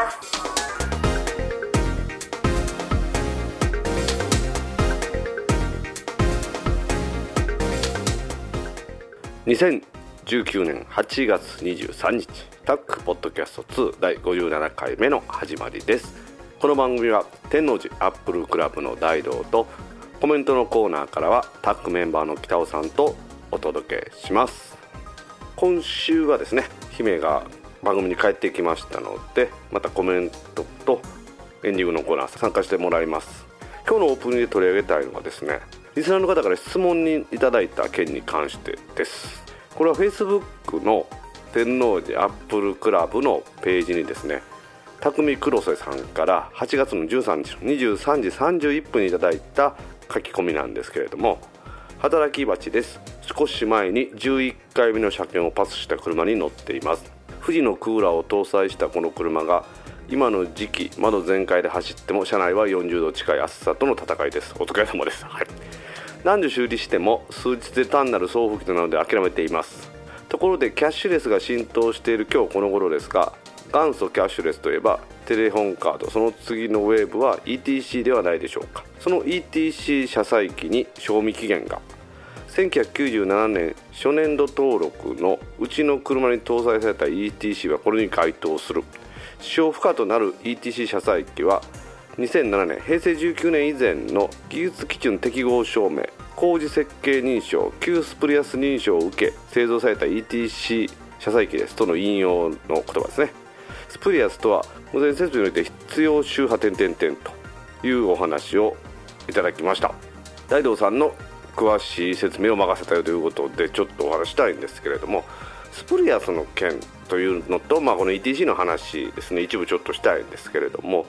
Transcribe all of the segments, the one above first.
す。 2019年8月23日タックポッドキャスト2第57回目の始まりです。この番組は天王寺アップルクラブの大道とコメントのコーナーからはタックメンバーの北尾さんとお届けします。今週はですね、姫が番組に帰ってきましたので、またコメントとエンディングのコーナー参加してもらいます。今日のオープニングで取り上げたいのはですね、リスナーの方から質問にいただいた件に関してです。これは Facebook の天王寺アップルクラブのページにですね、匠黒瀬さんから8月の13日の23時31分にいただいた書き込みなんですけれども、働き蜂です。少し前に11回目の車検をパスした車に乗っています。富士のクーラーを搭載したこの車が今の時期窓全開で走っても車内は40度近い暑さとの戦いです。お疲れ様です。はい、何度修理しても数日で単なる送風機なので諦めています。ところでキャッシュレスが浸透している今日この頃ですが、元祖キャッシュレスといえばテレホンカード、その次のウェーブは ETC ではないでしょうか。その ETC 車載機に賞味期限が1997年初年度登録のうちの車に搭載された ETC はこれに該当する。使用不可となる ETC 車載機は2007年平成19年以前の技術基準適合証明、工事設計認証、旧スプリアス認証を受け製造された ETC 車載機ですとの引用の言葉ですね。スプリアスとは無線設備において必要周波というお話をいただきました。大道さんの詳しい説明を任せたよということでちょっとお話したいんですけれども、スプリアスの件というのと、この ETC の話ですね、一部ちょっとしたいんですけれども、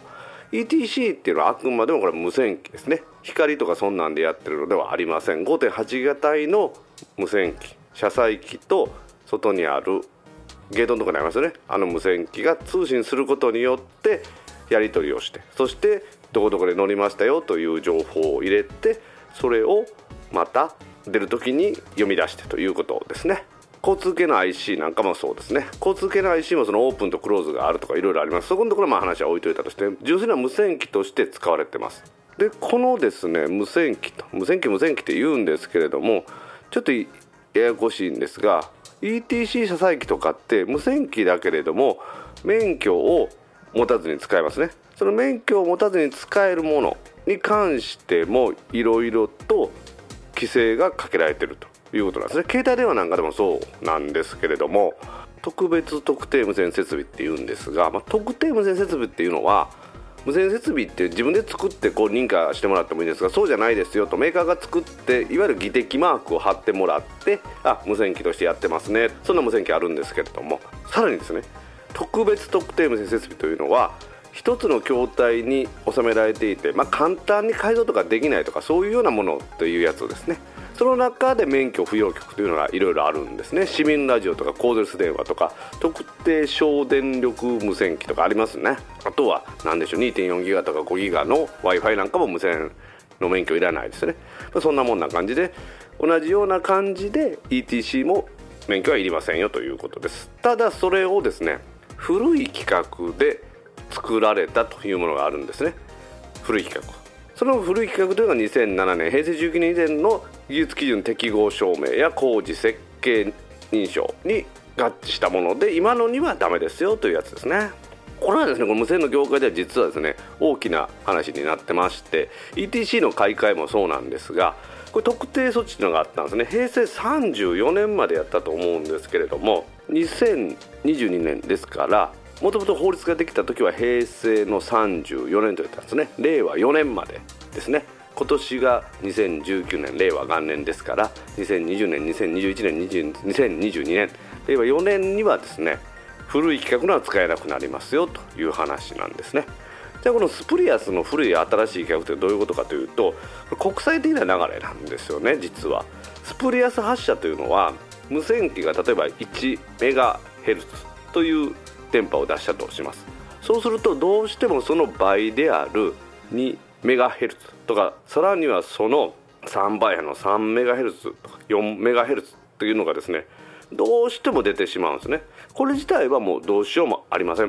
ETC っていうのはあくまでもこれ無線機ですね。光とかそんなんでやってるのではありません。 5.8 型帯の無線機、車載機と外にあるゲートのところにありますよね、あの無線機が通信することによってやり取りをして、そしてどこどこで乗りましたよという情報を入れて、それをまた出るときに読み出してということですね。交通系の IC なんかもそうですね。交通系の IC もそのオープンとクローズがあるとかいろいろあります。そこのところは話は置いといたとして、純粋な無線機として使われてます。でこのですね、無線機って言うんですけれども、ちょっとややこしいんですが、 ETC 車載機とかって無線機だけれども免許を持たずに使えますね。その免許を持たずに使えるものに関してもいろいろと規制がかけられているということなんですね。携帯電話なんかでもそうなんですけれども、特別特定無線設備っていうんですが、特定無線設備っていうのは、無線設備って自分で作って認可してもらってもいいんですが、そうじゃないですよとメーカーが作っていわゆる技的マークを貼ってもらって、無線機としてやってますね、そんな無線機あるんですけれども、さらにですね、特別特定無線設備というのは一つの筐体に収められていて、簡単に改造とかできないとかそういうようなものというやつですね。その中で免許不要局というのがいろいろあるんですね。市民ラジオとかコードレス電話とか特定省電力無線機とかありますね。あとは何でしょう、 2.4 ギガとか5ギガの Wi-Fi なんかも無線の免許いらないですね。そんなもんな感じで、同じような感じで ETC も免許はいりませんよということです。ただそれをですね、古い規格で作られたというものがあるんですね。古い規格、その古い規格というのが2007年平成19年以前の技術基準適合証明や工事設計認証に合致したもので、今のにはダメですよというやつですね。これはですね、この無線の業界では実はですね、大きな話になってまして、 ETC の買い替えもそうなんですが、これ特定措置というのがあったんですね。平成34年までやったと思うんですけれども、2022年ですから、もともと法律ができた時は平成の34年と言ったんですね。令和4年までですね。今年が2019年令和元年ですから、2020年2021年2022年令和4年にはですね、古い規格のは使えなくなりますよという話なんですね。じゃあこのスプリアスの古い新しい規格ってどういうことかというと、国際的な流れなんですよね。実はスプリアス発射というのは、無線機が例えば1メガヘルツという電波を出したとします。そうするとどうしてもその倍である2メガヘルツとか、さらにはその3倍の3メガヘルツとか4メガヘルツというのがですね、どうしても出てしまうんですね。これ自体はもうどうしようもありません。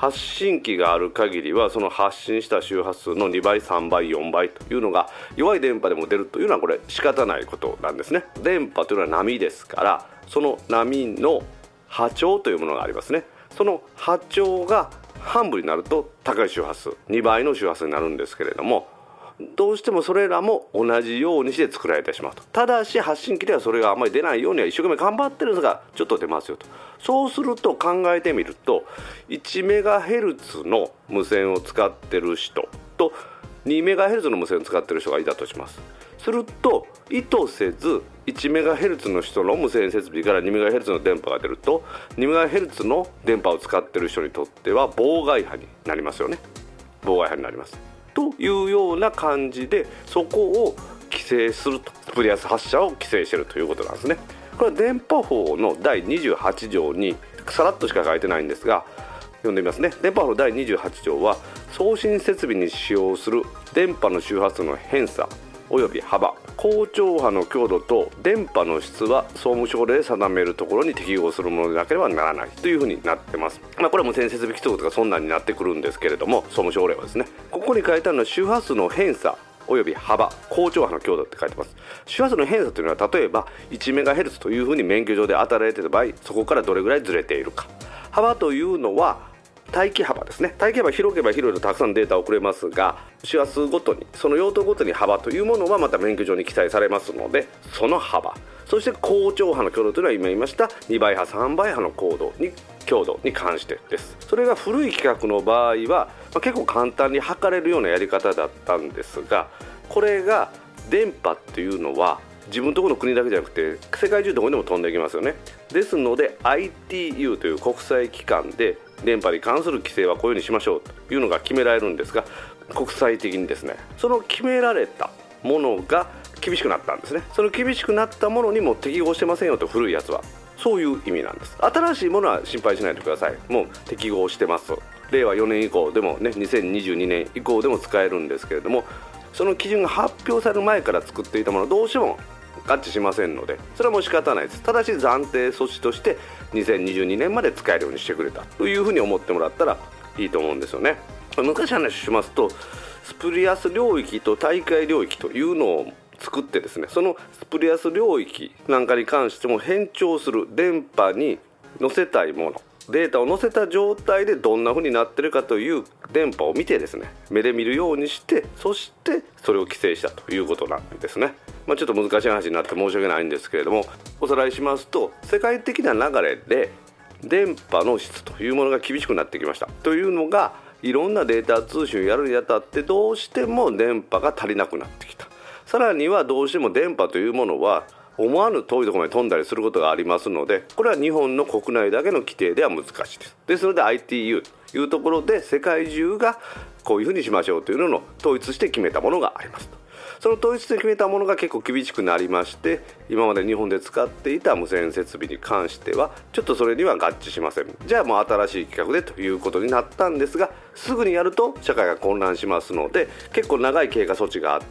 発信機がある限りはその発信した周波数の2倍3倍4倍というのが弱い電波でも出るというのはこれ仕方ないことなんですね。電波というのは波ですから、その波の波長というものがありますね。その波長が半分になると高い周波数2倍の周波数になるんですけれども、どうしてもそれらも同じようにして作られてしまうと。ただし発信機ではそれがあまり出ないようには一生懸命頑張ってるんですが、ちょっと出ますよと。そうすると考えてみると、1MHz の無線を使ってる人と 2MHz の無線を使ってる人がいたとします。すると意図せず 1MHz の人の無線設備から 2MHz の電波が出ると、 2MHz の電波を使ってる人にとっては妨害波になりますよね。妨害波になりますというような感じで、そこを規制すると、スプリアス発射を規制しているということなんですね。これは電波法の第28条にさらっとしか書いてないんですが、読んでみますね。電波法の第28条は、送信設備に使用する電波の周波数の偏差および幅、高超波の強度と電波の質は総務省令で定めるところに適合するものでなければならないというふうになってます。これは無線設備規則とかそんなんになってくるんですけれども、総務省令はですね、ここに書いてあるのは周波数の偏差および幅、高超波の強度って書いてます。周波数の偏差というのは、例えば 1MHz というふうに免許上で与えられている場合、そこからどれぐらいずれているか。幅というのは帯域幅ですね。帯域幅広ければ広いとたくさんデータを送れますが、周波数ごとにその用途ごとに幅というものはまた免許上に記載されますので、その幅、そして高超波の強度というのは今言いました2倍波3倍波の強度に関してです。それが古い規格の場合は、結構簡単に測れるようなやり方だったんですが、これが電波っていうのは自分のところの国だけじゃなくて世界中どこにでも飛んでいきますよね。ですので ITU という国際機関で電波に関する規制はこういうようにしましょうというのが決められるんですが、国際的にですね、その決められたものが厳しくなったんですね。その厳しくなったものにも適合してませんよと、古いやつは。そういう意味なんです。新しいものは心配しないでください。もう適合してます。令和4年以降でもね、2022年以降でも使えるんですけれども、その基準が発表される前から作っていたものはどうしても合致しませんので、それはもう仕方ないです。ただし暫定措置として2022年まで使えるようにしてくれたというふうに思ってもらったらいいと思うんですよね。昔話しますと、スプリアス領域と大会領域というのを作ってですね、そのスプリアス領域なんかに関しても変調する電波に載せたいもの、データを載せた状態でどんな風になってるかという電波を見てですね、目で見るようにして、そしてそれを規制したということなんですね。ちょっと難しい話になって申し訳ないんですけれども、おさらいしますと、世界的な流れで電波の質というものが厳しくなってきました。というのが、いろんなデータ通信をやるにあたってどうしても電波が足りなくなってきた。さらにはどうしても電波というものは思わぬ遠いところまで飛んだりすることがありますので、これは日本の国内だけの規定では難しいです。ですので ITU というところで世界中がこういうふうにしましょうというのを統一して決めたものがありますと。その統一して決めたものが結構厳しくなりまして、今まで日本で使っていた無線設備に関してはちょっとそれには合致しません。じゃあもう新しい規格でということになったんですが、すぐにやると社会が混乱しますので、結構長い経過措置があって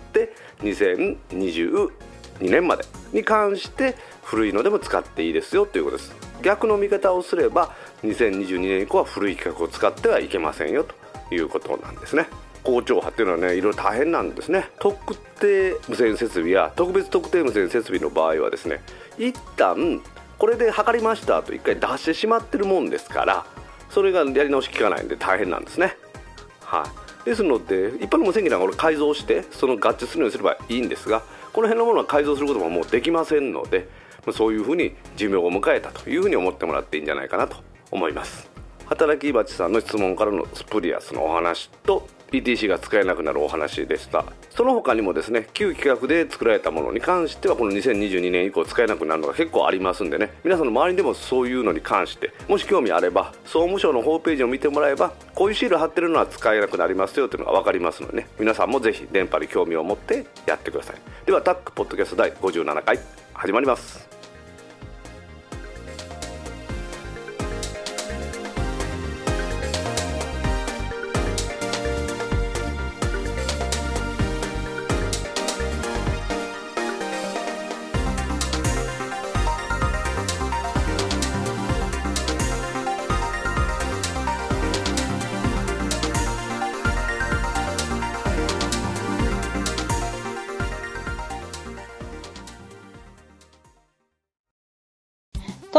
、2022年までに関して古いのでも使っていいですよということです。逆の見方をすれば2022年以降は古い規格を使ってはいけませんよということなんですね。高超波っていうのはね、いろいろ大変なんですね。特定無線設備や特別特定無線設備の場合はですね、一旦これで測りましたと一回出してしまってるもんですから、それがやり直し効かないんで大変なんですね。ですので一般の無線機なんか改造してその合致するようにすればいいんですが、この辺のものは改造することももうできませんので、そういうふうに寿命を迎えたというふうに思ってもらっていいんじゃないかなと思います。働きバチさんの質問からのスプリアスのお話と ETC が使えなくなるお話でした。その他にもですね、旧規格で作られたものに関してはこの2022年以降使えなくなるのが結構ありますんでね、皆さんの周りでもそういうのに関してもし興味あれば、総務省のホームページを見てもらえば、こういうシール貼ってるのは使えなくなりますよというのが分かりますのでね、皆さんもぜひ電波に興味を持ってやってください。ではタックポッドキャスト第57回始まります。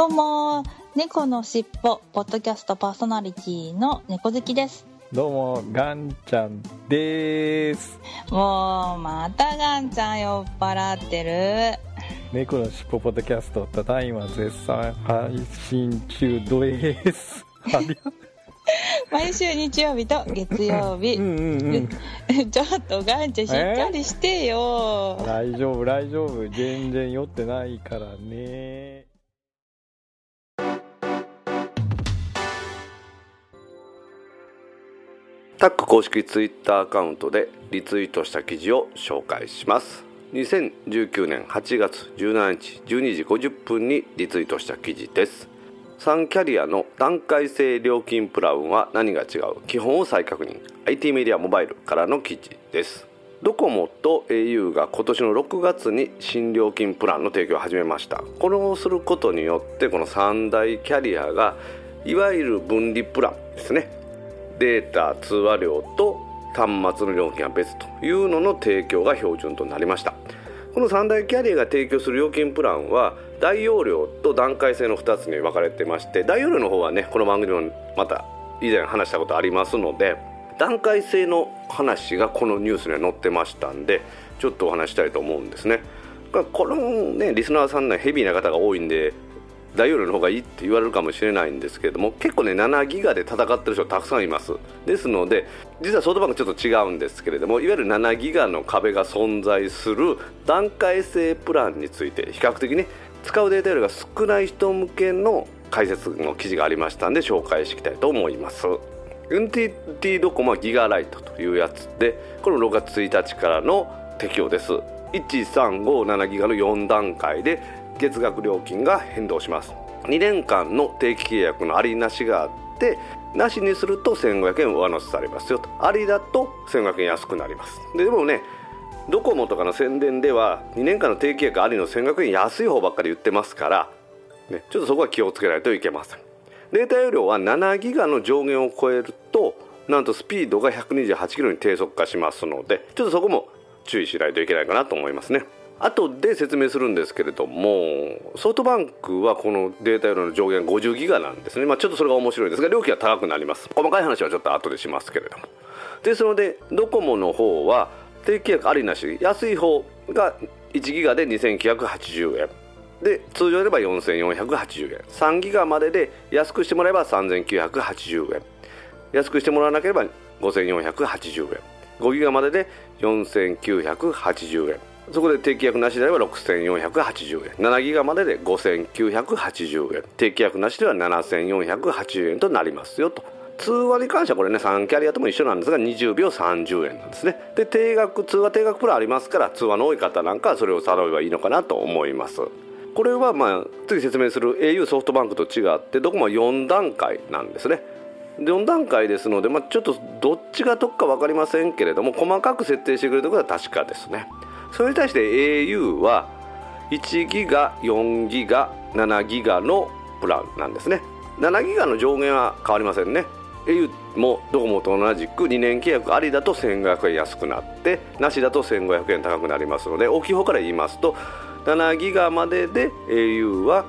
どうも、猫のしっぽポッドキャストパーソナリティの猫好きです。 どうもガンちゃんです。 もうまたガンちゃん酔っ払ってる。 猫のしっぽポッドキャストただいま絶賛配信中です。 毎週日曜日と月曜日。ちょっとガンちゃんしっかりしてよ。 大丈夫全然酔ってないからね。 タック公式ツイッターアカウントでリツイートした記事を紹介します。2019年8月17日12時50分にリツイートした記事です。3キャリアの段階制料金プランは何が違う、基本を再確認、 IT メディアモバイルからの記事です。ドコモと au が今年の6月に新料金プランの提供を始めました。これをすることによってこの3大キャリアがいわゆる分離プランですね、データ通話料と端末の料金は別というのの提供が標準となりました。この3大キャリアが提供する料金プランは大容量と段階制の2つに分かれてまして、大容量の方はねこの番組もまた以前話したことありますので、段階制の話がこのニュースには載ってましたんでちょっとお話したいと思うんですね。このねリスナーさんねヘビーな方が多いんで大容量の方がいいって言われるかもしれないんですけれども、結構ね7ギガで戦ってる人たくさんいます。ですので実はソフトバンクちょっと違うんですけれども、いわゆる7ギガの壁が存在する段階制プランについて比較的ね使うデータ量が少ない人向けの解説の記事がありましたので紹介していきたいと思います。 NTT ドコモはギガライトというやつで、これも6月1日からの適用です。1357ギガの4段階で月額料金が変動します。2年間の定期契約のありなしがあって、なしにすると1500円上乗せされますよと、ありだと1500円安くなります。でもねドコモとかの宣伝では2年間の定期契約ありの1500円安い方ばっかり言ってますから、ね、ちょっとそこは気をつけないといけません。データ容量は7ギガの上限を超えるとなんとスピードが128キロに低速化しますので、ちょっとそこも注意しないといけないかなと思いますね。後で説明するんですけれども、ソフトバンクはこのデータ容量の上限50ギガなんですね。ちょっとそれが面白いですが料金は高くなります。細かい話はちょっと後でしますけれども、ですのでドコモの方は定期契約ありなし、安い方が1ギガで2980円で、通常であれば4480円、3ギガまでで安くしてもらえば3980円、安くしてもらわなければ5480円、5ギガまでで4980円、そこで定期約なしであれば6480円、7ギガまでで5980円、定期約なしでは7480円となりますよと。通話に関してはこれね3キャリアとも一緒なんですが20秒30円なんですね。で通話定額プランありますから、通話の多い方なんかはそれをさらえばいいのかなと思います。これは次説明する au ソフトバンクと違ってドコモは4段階なんですね。4段階ですので、ちょっとどっちが得か分かりませんけれども、細かく設定してくれることは確かですね。それに対して au は1ギガ4ギガ7ギガのプランなんですね。7ギガの上限は変わりませんね。au もドコモと同じく2年契約ありだと1500円安くなって、なしだと1500円高くなりますので、大きい方から言いますと7ギガまでで au は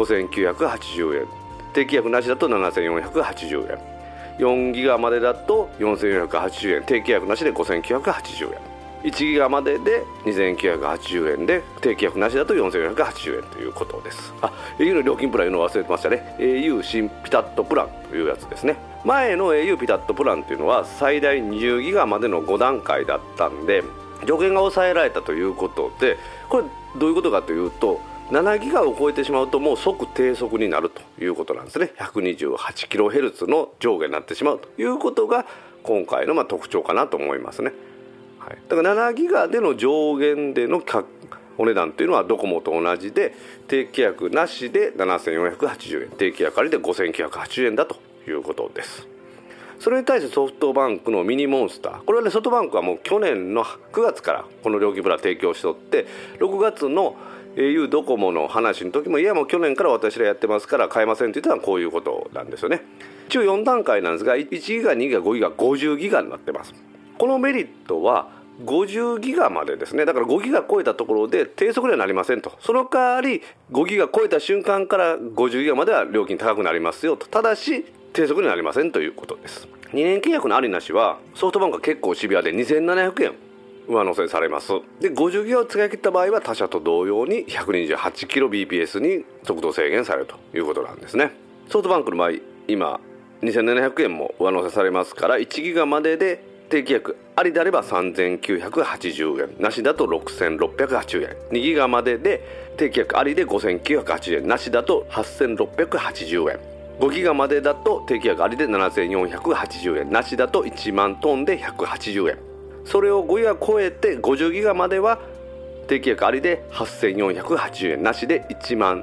5980円、定期契約なしだと7480円、4ギガまでだと4480円、定期契約なしで5980円、1ギガまでで2980円で定期契約なしだと4480円ということです。au の料金プランいうのを忘れてましたね。 au 新ピタッとプランというやつですね。前の au ピタッとプランというのは最大20ギガまでの5段階だったんで上限が抑えられたということで、これどういうことかというと7ギガを超えてしまうともう即低速になるということなんですね。 128kHz の上限になってしまうということが今回の特徴かなと思いますね。だから7ギガでの上限でのお値段というのはドコモと同じで、定期契約なしで7480円、定期契約ありで5980円だということです。それに対してソフトバンクのミニモンスター、これはねソフトバンクはもう去年の9月からこの料金プラン提供しとって、6月の au ドコモの話の時ももう去年から私らやってますから買えませんって言ったのはこういうことなんですよね。一応4段階なんですが1ギガ2ギガ5ギガ50ギガになってます。このメリットは 50ギガまでですね。だから5ギガ超えたところで低速にはなりませんと。その代わり5ギガ超えた瞬間から50ギガまでは料金高くなりますよと。ただし低速になりませんということです。2年契約のありなしはソフトバンクは結構シビアで2700円上乗せされます。で50ギガを使い切った場合は他社と同様に 128kbps に速度制限されるということなんですね。ソフトバンクの場合今2700円も上乗せされますから、1ギガまでで定期約ありであれば3980円、なしだと6680円、2ギガまでで定期約ありで5980円、なしだと8680円、5ギガまでだと定期約ありで7480円、なしだと1万トンで180円。それを5ギガ超えて50ギガまでは定期約ありで8480円、なしで1万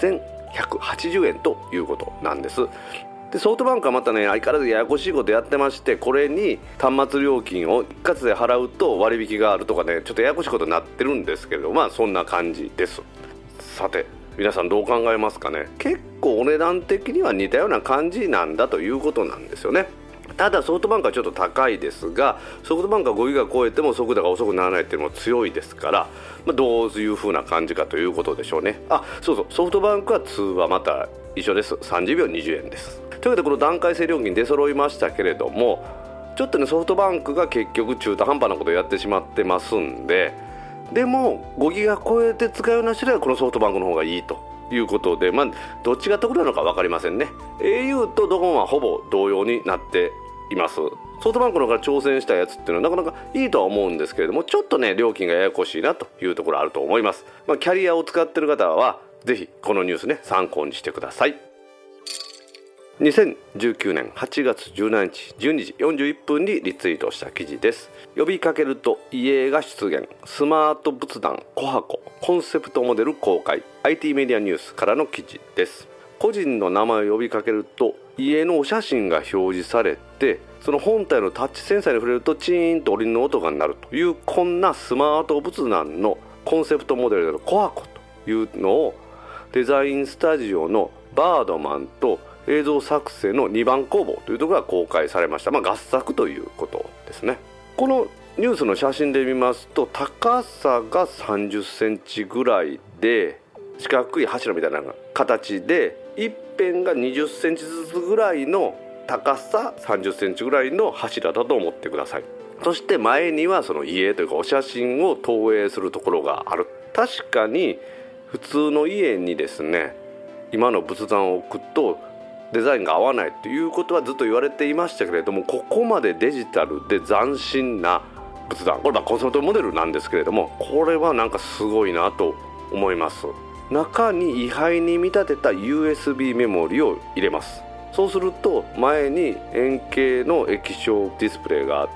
1180円ということなんです。でソフトバンクはまたね相変わらずややこしいことやってまして、これに端末料金を一括で払うと割引があるとかね、ちょっとややこしいことになってるんですけれど、そんな感じです。さて皆さんどう考えますかね。結構お値段的には似たような感じなんだということなんですよね。ただソフトバンクはちょっと高いですが、ソフトバンクは5ギガ超えても速度が遅くならないっていうのも強いですから、どういう風な感じかということでしょうね。そう、ソフトバンクは通話また一緒です。30秒20円です。というわけでこの段階制料金出揃いましたけれども、ちょっとねソフトバンクが結局中途半端なことをやってしまってますんで、でも5ギガ超えて使うような人はこのソフトバンクの方がいいということで、どっちが得なのか分かりませんね。 au とドコモはほぼ同様になっています。ソフトバンクの方から挑戦したやつっていうのはなかなかいいとは思うんですけれども、ちょっとね料金がややこしいなというところあると思います。キャリアを使っている方はぜひこのニュースね参考にしてください。2019年8月17日12時41分にリツイートした記事です。呼びかけると遺影が出現、スマート仏壇コハココンセプトモデル公開、 IT メディアニュースからの記事です。個人の名前を呼びかけると遺影のお写真が表示されて、その本体のタッチセンサーに触れるとチーンとお鈴の音が鳴るという、こんなスマート仏壇のコンセプトモデルのコハコというのをデザインスタジオのバードマンと映像作成の2番工房というところが公開されました。合作ということですね。このニュースの写真で見ますと高さが30センチぐらいで、四角い柱みたいな形で一辺が20センチずつぐらいの高さ30センチぐらいの柱だと思ってください。そして前にはその遺影というかお写真を投影するところがある。確かに普通の家にですね今の仏壇を置くとデザインが合わないということはずっと言われていましたけれども、ここまでデジタルで斬新な仏壇、これはコンセプトモデルなんですけれども、これはなんかすごいなと思います。中に位牌に見立てた USB メモリを入れます。そうすると前に円形の液晶ディスプレイがあって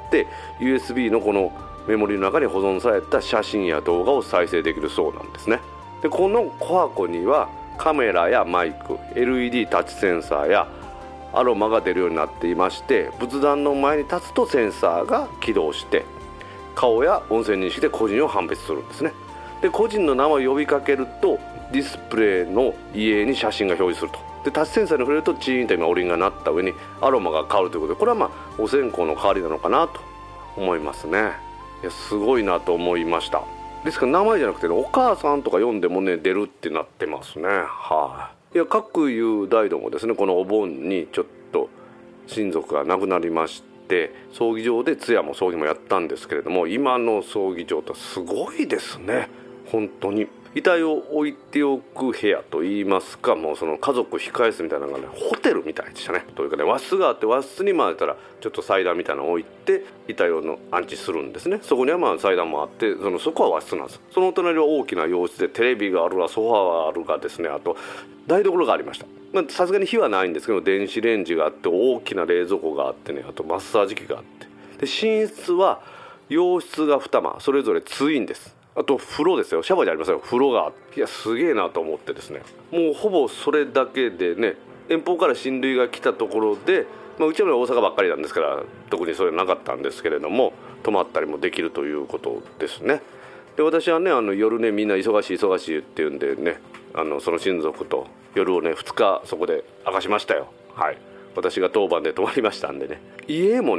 USB のこのメモリの中に保存された写真や動画を再生できるそうなんですね。でこのコハコにはカメラやマイク、 LED タッチセンサーやアロマが出るようになっていまして、仏壇の前に立つとセンサーが起動して顔や音声認識で個人を判別するんですね。で個人の名前を呼びかけるとディスプレイの遺影に写真が表示すると。でタッチセンサーに触れるとチーンと今お鈴が鳴った上にアロマが変わるということで、これはお線香の代わりなのかなと思いますね。いやすごいなと思いました。ですから名前じゃなくて、お母さんとか読んでもね出るってなってますね。いや各有大道もですねこのお盆にちょっと親族が亡くなりまして、葬儀場で通夜も葬儀もやったんですけれども、今の葬儀場ってすごいですね。本当に遺体を置いておく部屋といいますか、もうその家族控え室みたいなのがねホテルみたいでしたね。というかね和室があって、和室にたらちょっと祭壇みたいなのを置いて遺体を安置するんですね。そこには祭壇もあって、そこは和室なんです。その隣は大きな洋室でテレビがあるわ、ソファーがあるがですね、あと台所がありました。さすがに火はないんですけど電子レンジがあって、大きな冷蔵庫があってね、あとマッサージ機があって、で寝室は洋室が2間それぞれツインです。あと風呂ですよ、シャワーじゃありませんよ、風呂があって、いやすげえなと思ってですね、もうほぼそれだけでね、遠方から親類が来たところで、うちは大阪ばっかりなんですから特にそれなかったんですけれども、泊まったりもできるということですね。で私はね夜ねみんな忙しいっていうんでね、その親族と夜をね2日そこで明かしましたよ。私が当番で泊まりましたんでね、家もね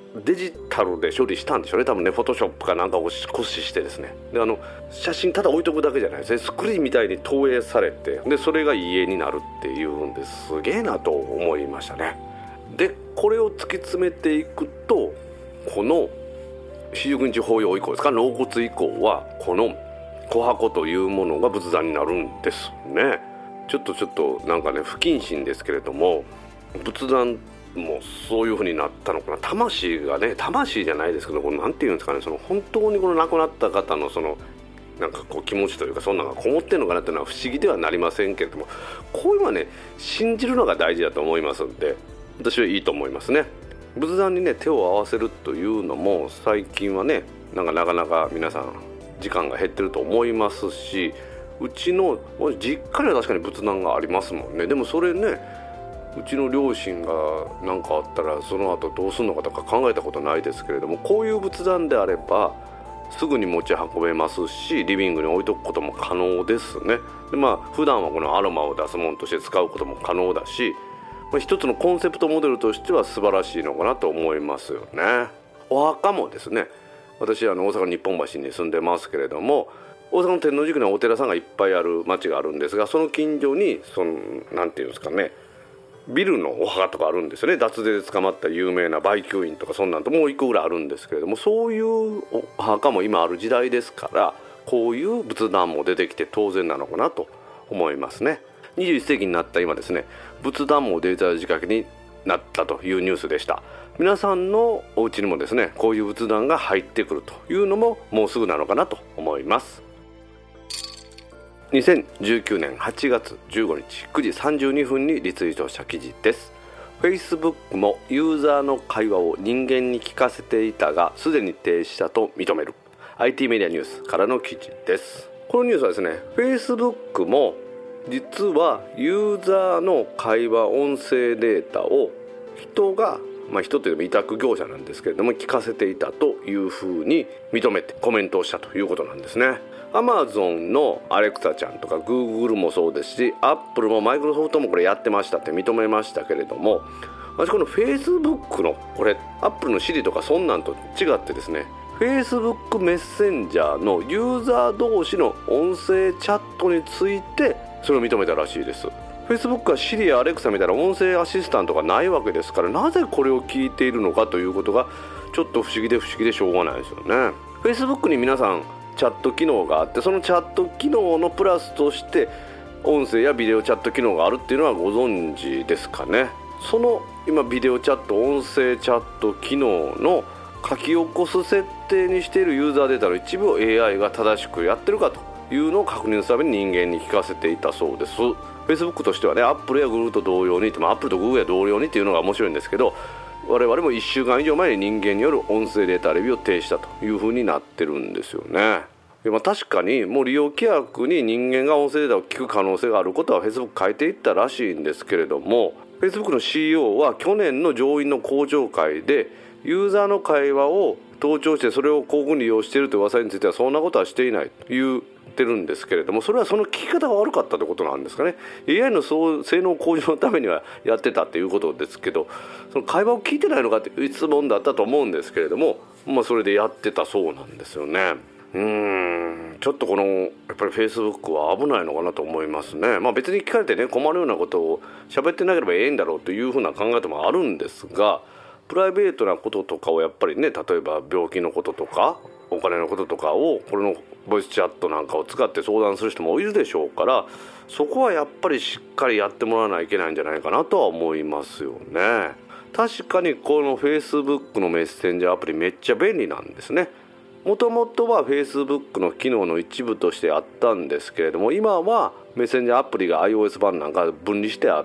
デジタルで処理したんでしょうね、多分ね。フォトショップかなんかを駆使してですね、で写真ただ置いとくだけじゃないですね、スクリーンみたいに投影されて、でそれが家になるっていうんですげえなと思いましたね。でこれを突き詰めていくと、この四十九日法要以降ですか、納骨以降はこの琥珀というものが仏壇になるんですね。ちょっとなんかね不謹慎ですけれども、仏壇もそういう風になったのかな。魂がね、魂じゃないですけど、これなんていうんですかね、その本当にこの亡くなった方のそのなんかこう気持ちというか、そんなのがこもってるのかなっていうのは不思議ではなりませんけれども、こういうのはね信じるのが大事だと思いますので、私はいいと思いますね。仏壇にね手を合わせるというのも最近はねなかなか皆さん時間が減ってると思いますし、うちの実家には確かに仏壇がありますもんね。でもそれね、うちの両親が何かあったらその後どうするのかとか考えたことないですけれども、こういう仏壇であればすぐに持ち運べますし、リビングに置いとくことも可能ですね。で普段はこのアロマを出すものとして使うことも可能だし、一つのコンセプトモデルとしては素晴らしいのかなと思いますよね。お墓もですね、私大阪日本橋に住んでますけれども、大阪の天王寺区にはお寺さんがいっぱいある町があるんですが、その近所になんていうんですかね、ビルのお墓とかあるんですよね。脱税で捕まった有名な売求員とかそんなんともう1個ぐらいあるんですけれども、そういうお墓も今ある時代ですから、こういう仏壇も出てきて当然なのかなと思いますね。21世紀になった今ですね、仏壇もデータ仕掛けになったというニュースでした。皆さんのお家にもですね、こういう仏壇が入ってくるというのももうすぐなのかなと思います。2019年8月15日9時32分にリツイートした記事です。 Facebook もユーザーの会話を人間に聞かせていたがすでに停止したと認める。 IT メディアニュースからの記事です。このニュースはですね、 Facebook も実はユーザーの会話音声データを人が人というのも委託業者なんですけれども聞かせていたというふうに認めてコメントをしたということなんですね。Amazon の Alexa ちゃんとか Google もそうですし、 Apple も Microsoft もこれやってましたって認めましたけれども、私この Facebook のこれ Apple の Siri とかそんなんと違ってですね、 Facebook メッセンジャーのユーザー同士の音声チャットについてそれを認めたらしいです。 Facebook は Siri や Alexa みたいな音声アシスタントがないわけですから、なぜこれを聞いているのかということがちょっと不思議でしょうがないですよね。 Facebook に皆さんチャット機能があって、そのチャット機能のプラスとして音声やビデオチャット機能があるっていうのはご存知ですかね。その今ビデオチャット音声チャット機能の書き起こす設定にしているユーザーデータの一部を AI が正しくやってるかというのを確認するために人間に聞かせていたそうです。 Facebook としてはね、 Apple や Google と同様に、Apple と Google や同様にっていうのが面白いんですけど、我々も1週間以上前に人間による音声データレビューを停止したというふうになってるんですよね。確かにもう利用規約に人間が音声データを聞く可能性があることは Facebook 変えていったらしいんですけれども、 Facebook の CEO は去年の上院の公聴会でユーザーの会話を盗聴してそれを広告に利用しているという噂についてはそんなことはしていないと言ってるんですけれども、それはその聞き方が悪かったということなんですかね。 AI の性能向上のためにはやってたということですけど、その会話を聞いてないのかっていう質問だったと思うんですけれども、それでやってたそうなんですよね。ちょっとこのやっぱり Facebook は危ないのかなと思いますね。別に聞かれてね困るようなことを喋ってなければええんだろうというふうな考え方もあるんですが、プライベートなこととかをやっぱりね、例えば病気のこととかお金のこととかをこのボイスチャットなんかを使って相談する人もいるでしょうから、そこはやっぱりしっかりやってもらわないといけないんじゃないかなとは思いますよね。確かにこの Facebook のメッセンジャーアプリめっちゃ便利なんですね。もともとは Facebook の機能の一部としてあったんですけれども、今はメッセンジャーアプリが iOS 版なんか分離してあって、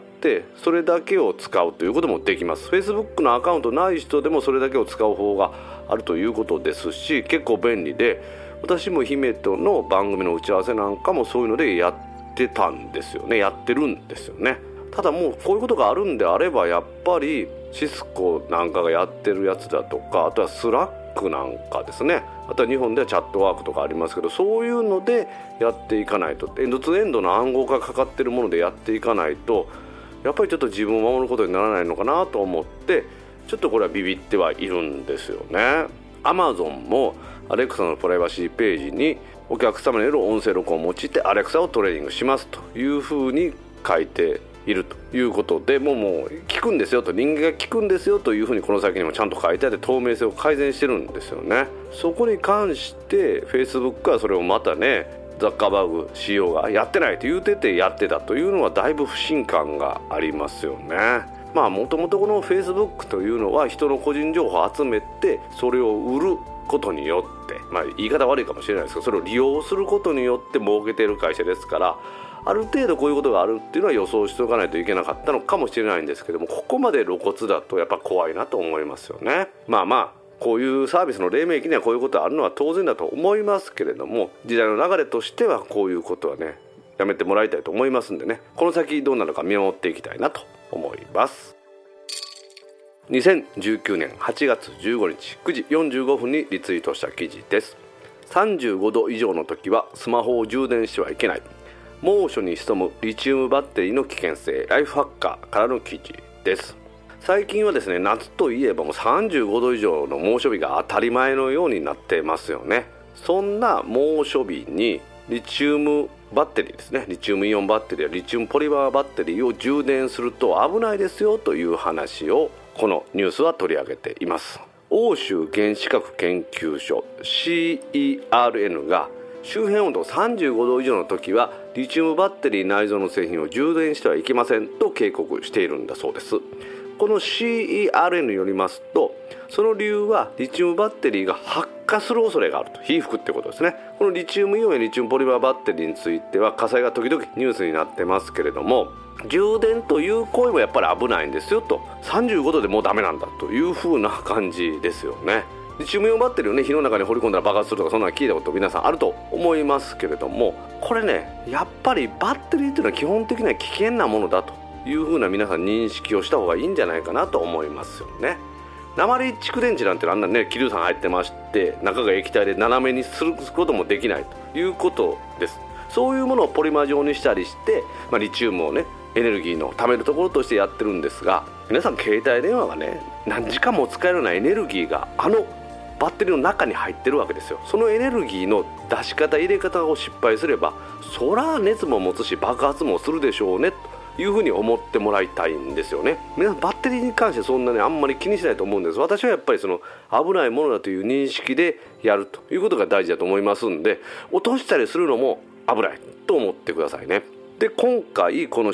それだけを使うということもできます。 Facebook のアカウントない人でもそれだけを使う方があるということですし、結構便利で、私も姫との番組の打ち合わせなんかもそういうのでやってたんですよね。やってるんですよね。ただもうこういうことがあるんであれば、やっぱりシスコなんかがやってるやつだとか、あとはスラックなんかですね、あとは日本ではチャットワークとかありますけど、そういうのでやっていかないと、エンドツーエンドの暗号がかかってるものでやっていかないと、やっぱりちょっと自分を守ることにならないのかなと思ってちょっとこれはビビってはいるんですよね。 Amazon もアレクサのプライバシーページにお客様による音声録音を用いてアレクサをトレーニングしますというふうに書いているということで、もう聞くんですよと、人間が聞くんですよというふうにこの先にもちゃんと書いてあって透明性を改善してるんですよね。そこに関して Facebook はそれをまたね、ザッカーバーグ CEO がやってないと言うててやってたというのはだいぶ不信感がありますよね。もともとこの Facebook というのは人の個人情報を集めてそれを売ることによって、言い方悪いかもしれないですけど、それを利用することによって儲けている会社ですから、ある程度こういうことがあるっていうのは予想しておかないといけなかったのかもしれないんですけども、ここまで露骨だとやっぱ怖いなと思いますよね。こういうサービスの黎明期にはこういうことがあるのは当然だと思いますけれども、時代の流れとしてはこういうことはね、やめてもらいたいと思いますんでね、この先どうなるか見守っていきたいなと思います。2019年8月15日9時45分にリツイートした記事です。35度以上の時はスマホを充電してはいけない、猛暑に潜むリチウムバッテリーの危険性、ライフハッカーからの記事です。最近はですね、夏といえばもう35度以上の猛暑日が当たり前のようになってますよね。そんな猛暑日にリチウムバッテリーですね、リチウムイオンバッテリーやリチウムポリマーバッテリーを充電すると危ないですよという話をこのニュースは取り上げています。欧州原子核研究所 CERN が周辺温度35度以上の時はリチウムバッテリー内蔵の製品を充電してはいけませんと警告しているんだそうです。この CERN によりますと、その理由はリチウムバッテリーが発火する恐れがあると、火吹くってことですね。このリチウムイオンやリチウムポリマーバッテリーについては火災が時々ニュースになってますけれども、充電という行為もやっぱり危ないんですよと、35度でもうダメなんだという風な感じですよね。リチウムイオンバッテリーをね、火の中に放り込んだら爆発するとか、そんなの聞いたこと皆さんあると思いますけれども、これね、やっぱりバッテリーというのは基本的には危険なものだという風な皆さん認識をした方がいいんじゃないかなと思いますよね。鉛蓄電池なんてあんなね、気硫酸入ってまして中が液体で斜めにすることもできないということです。そういうものをポリマー状にしたりして、リチウムをね、エネルギーの貯めるところとしてやってるんですが、皆さん携帯電話がね、何時間も使えるようなエネルギーがバッテリーの中に入ってるわけですよ。そのエネルギーの出し方入れ方を失敗すれば、そら熱も持つし爆発もするでしょうねというふうに思ってもらいたいんですよね。皆さんバッテリーに関してそんなにあんまり気にしないと思うんです。私はやっぱりその危ないものだという認識でやるということが大事だと思いますんで、落としたりするのも危ないと思ってくださいね。で、今回この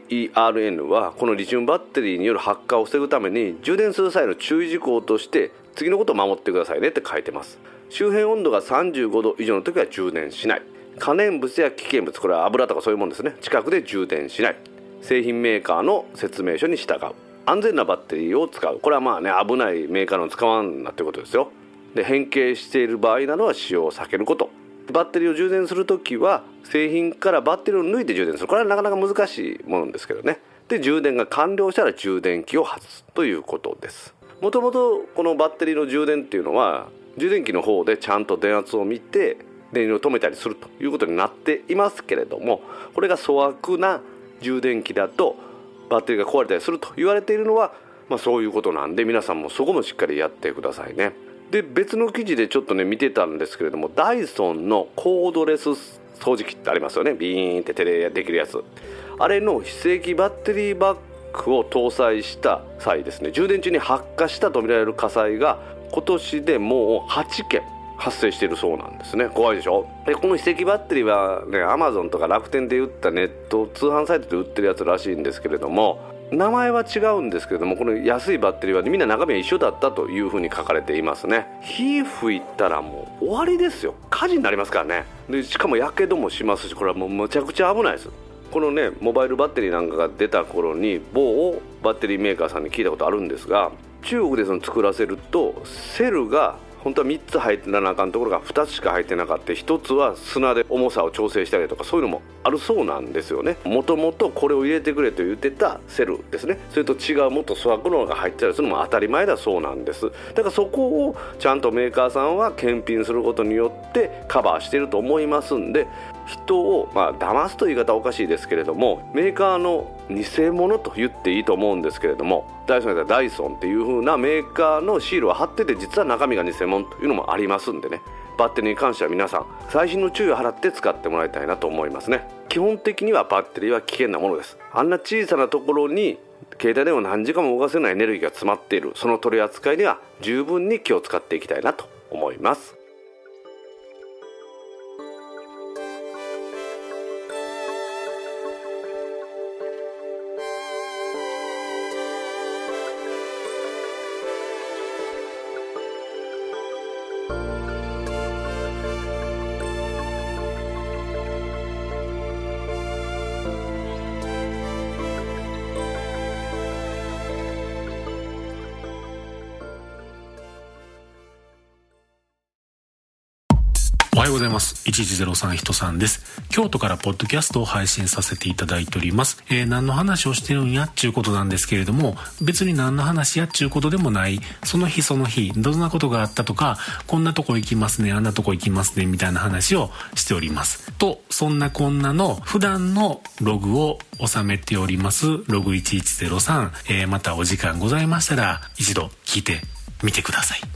CERN はこのリチウムバッテリーによる発火を防ぐために充電する際の注意事項として次のことを守ってくださいねって書いてます。周辺温度が35度以上の時は充電しない、可燃物や危険物、これは油とかそういうものですね、近くで充電しない、製品メーカーの説明書に従う、安全なバッテリーを使う、これは危ないメーカーの使わんなってことですよ。で、変形している場合などは使用を避けること、バッテリーを充電するときは製品からバッテリーを抜いて充電する、これはなかなか難しいものですけどね。で、充電が完了したら充電器を外すということです。もともとこのバッテリーの充電っていうのは充電器の方でちゃんと電圧を見て電流を止めたりするということになっていますけれども、これが粗悪な充電器だとバッテリーが壊れたりすると言われているのは、そういうことなんで、皆さんもそこもしっかりやってくださいね。で、別の記事でちょっとね見てたんですけれども、ダイソンのコードレス掃除機ってありますよね。ビーンって手でできるやつ、あれの非正規バッテリーバッグを搭載した際ですね、充電中に発火したとみられる火災が今年でもう8件発生しているそうなんですね。怖いでしょ。で、この非正規バッテリーはね、Amazon とか楽天で売ったネット通販サイトで売ってるやつらしいんですけれども、名前は違うんですけれども、この安いバッテリーはみんな中身は一緒だったというふうに書かれていますね。火吹いたらもう終わりですよ。火事になりますからね。で、しかもやけどもしますし、これはもうむちゃくちゃ危ないです。このね、モバイルバッテリーなんかが出た頃に某バッテリーメーカーさんに聞いたことあるんですが、中国で作らせるとセルが本当は3つ入ってなあかんところが2つしか入ってなかった、1つは砂で重さを調整したりとか、そういうのもあるそうなんですよね。もともとこれを入れてくれと言ってたセルですね、それと違うもっと粗悪なのが入ってたりするのも当たり前だそうなんです。だからそこをちゃんとメーカーさんは検品することによってカバーしていると思いますんで、 人を騙すという言い方はおかしいですけれども、メーカーの偽物と言っていいと思うんですけれども、ダイソンやったらダイソンっていう風なメーカーのシールを貼ってて実は中身が偽物というのもありますんでね、バッテリーに関しては皆さん細心の注意を払って使ってもらいたいなと思いますね。基本的にはバッテリーは危険なものです。あんな小さなところに携帯電話何時間も動かせるようなエネルギーが詰まっている、その取り扱いには十分に気を使っていきたいなと思います。 おはようございます。1103人さんです。京都からポッドキャストを配信させていただいております。何の話をしてるんやっちゅうことなんですけれども、別に何の話やっちゅうことでもない、その日その日どんなことがあったとか、こんなとこ行きますね、あんなとこ行きますねみたいな話をしておりますと、そんなこんなの普段のログを収めておりますログ1103、またお時間ございましたら一度聞いてみてください。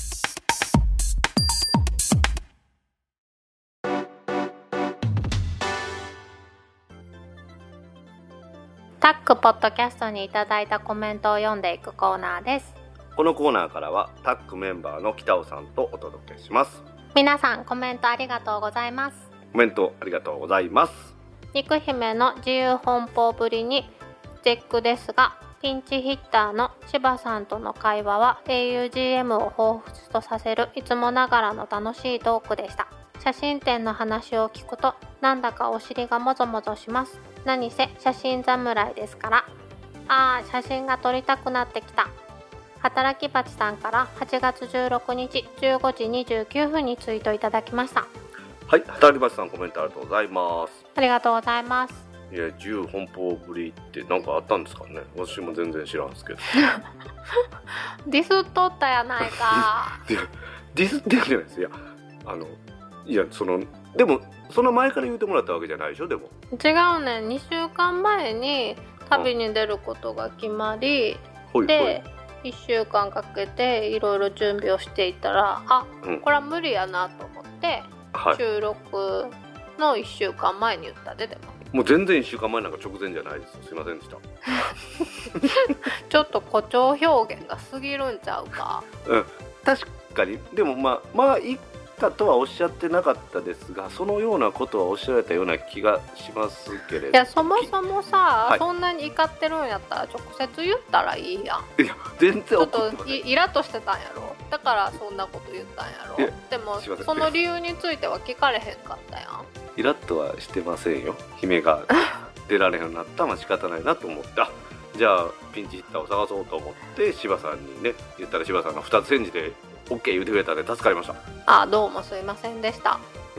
タックポッドキャストにいただいたコメントを読んでいくコーナーです。 このコーナーからはタックメンバーの北尾さんとお届けします。 皆さんコメントありがとうございます。 コメントありがとうございます。 肉姫の自由奔放ぶりに絶句ですが、ピンチヒッターの柴さんとの会話は augm を彷彿とさせるいつもながらの楽しいトークでした。写真展の話を聞くとなんだかお尻がもぞもぞします。何せ写真侍ですから。写真が撮りたくなってきた。働き蜂さんから8月16日15時29分にツイートいただきました。 はい、働き蜂さんコメントありがとうございます。 ありがとうございます。 いや、自由奔放ぶりって何かあったんですかね。私も全然知らんですけどディスっとったやないかディスってるじゃないです。でもその前から言うてもらったわけじゃないでしょ。でも違うねん。2週間前に旅に出ることが決まり、で1週間かけていろいろ準備をしていたらこれは無理やなと思って、収録の1週間前に言ったで。でもう全然1週間前なんか直前じゃないです。すいませんでしたちょっと誇張表現が過ぎるんちゃうか。 確かに。でもいいかとはおっしゃってなかったですが、そのようなことはおっしゃられたような気がしますけれど。 いや、そもそもさ、そんなに怒ってるんやったら直接言ったらいいやん。 いや、全然怒ってちょっとイラッとしてたんやろ。だからそんなこと言ったんやろ。でもその理由については聞かれへんかったやん。 イラッとはしてませんよ。姫が出られへんようになったら仕方ないなと思った。じゃあピンチヒッターを探そうと思って柴さんにね言ったら、柴さんが2つ返事で OK 言ってくれたんで助かりました。 どうもすいませんでした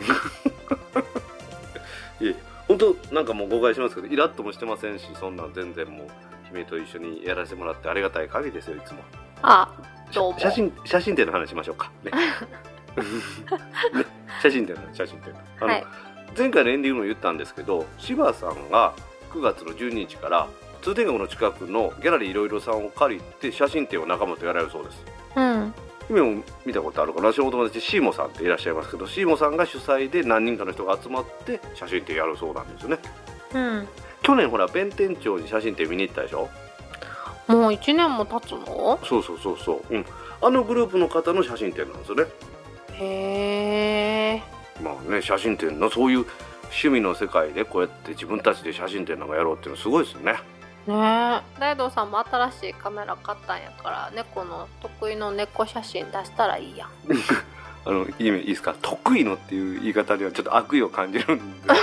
いえ、本当なんかもう誤解しますけど、イラッともしてませんし、そんなん全然もう姫と一緒にやらせてもらってありがたい限りですよ。いつもどうも。 写真展の話しましょうかねね、写真展前回のエンディングも言ったんですけど、柴さんが9月の12日から通天閣の近くのギャラリーいろいろさんを借りて写真展を仲間とやられるそうです。姫も見たことあるかな。私のお友達シーモさんっていらっしゃいますけど、シーモさんが主催で何人かの人が集まって写真展やるそうなんですよね。去年ほら弁天町に写真展見に行ったでしょ。 もう1年も経つの？ そう、あのグループの方の写真展なんですよね。 へー。写真展のそういう趣味の世界でこうやって自分たちで写真展なんかやろうっていうのはすごいですよね。 大道さんも新しいカメラ買ったんやから、猫の得意の猫写真出したらいいやんいいですか。得意のっていう言い方にはちょっと悪意を感じるんで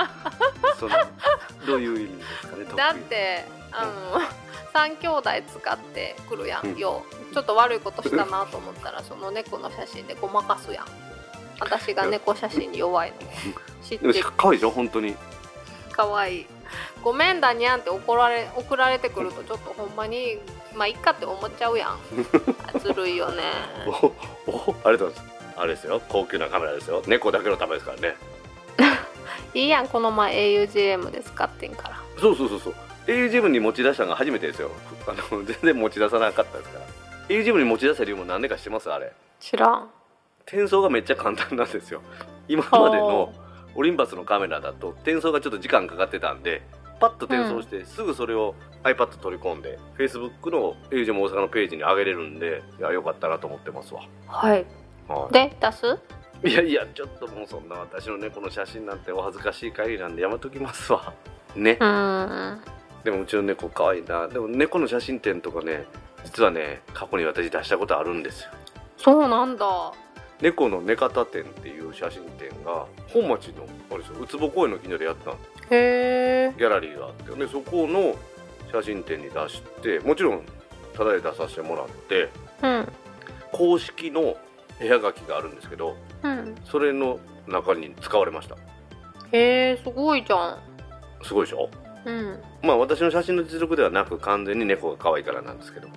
どういう意味ですかね。 だって3兄弟使ってくるやんよ。ちょっと悪いことしたなと思ったらその猫の写真でごまかすやん。私が猫写真に弱いの知ってる。 かわいいでしょ本当に。 かわいい。ごめんだにゃんって送られてくるとちょっとほんまにいっかって思っちゃうやんずるいよねありがとうございます。あれですよ、高級なカメラですよ。猫だけのためですからねいいやん、この前 augm で使ってんから。 そう augm に持ち出したのが初めてですよ。全然持ち出さなかったですから。augm に持ち出した理由も何でか知ってます？あれ知らん。 転送がめっちゃ簡単なんですよ。今までのオリンパスのカメラだと転送がちょっと時間かかってたんで、パッと転送して、すぐそれを iPad 取り込んで Facebook の augm 大阪のページに上げれるんで、いやよかったなと思ってますわ。 はい、 はい、 で出す？ いやちょっともうそんな私の猫の写真なんてお恥ずかしい限りなんでやめときますわね。でもうちの猫可愛いな。でも猫の写真展とかね、実はね過去に私出したことあるんですよ。 そうなんだ。 猫の寝方展っていう写真展が本町のあれですよ、ウツボ公園の近所でやったの。 へー。 ギャラリーがあってで、そこの写真展に出して、もちろんタダで出させてもらって、公式の絵はがきがあるんですけど、それの中に使われました。 へー、すごいじゃん。 すごいでしょ。まあ私の写真の実力ではなく、完全に猫が可愛いからなんですけど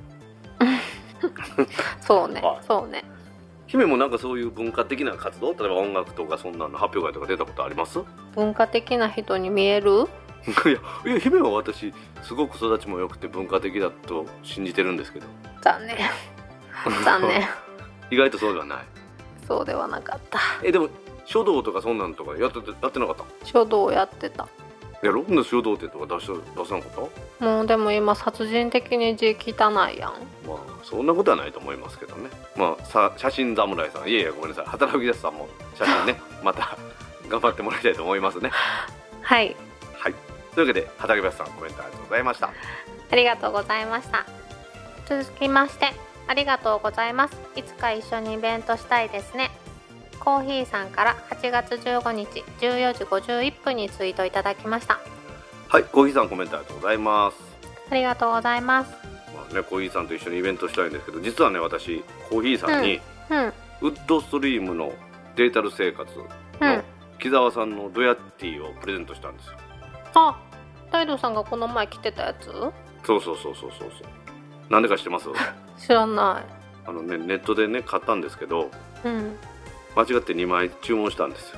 そうね、そうね。 姫もなんかそういう文化的な活動、例えば音楽とかそんなの発表会とか出たことあります？ 文化的な人に見える？ いや姫は私すごく育ちも良くて文化的だと信じてるんですけど。 残念残念意外とそうではない。 そうではなかった。 でも書道とかそんなんとかやってなかった？ 書道やってた。 ロンの書道ってとか出さなかった？ もうでも今殺人的に字汚いやん。 まあそんなことはないと思いますけどね。まあ写真侍さん、いやごめんなさい、働き出すさんも写真ねまた頑張ってもらいたいと思いますね。 はいはい、というわけで働き出すさん、コメントありがとうございました。 ありがとうございました。続きまして、ありがとうございます。いつか一緒にイベントしたいですね。コーヒーさんから8月15日14時51分にツイートいただきました。 はい、コーヒーさんコメントありがとうございます。 ありがとうございます。 まあね、コーヒーさんと一緒にイベントしたいんですけど、実はね私コーヒーさんに、ウッドストリームのデータル生活の木澤さんのドヤッティをプレゼントしたんですよ。 あ、大道さんがこの前着てたやつ？ そう。なんでか知ってます？ 知らない。 ネットでね買ったんですけど、間違って2枚注文したんですよ。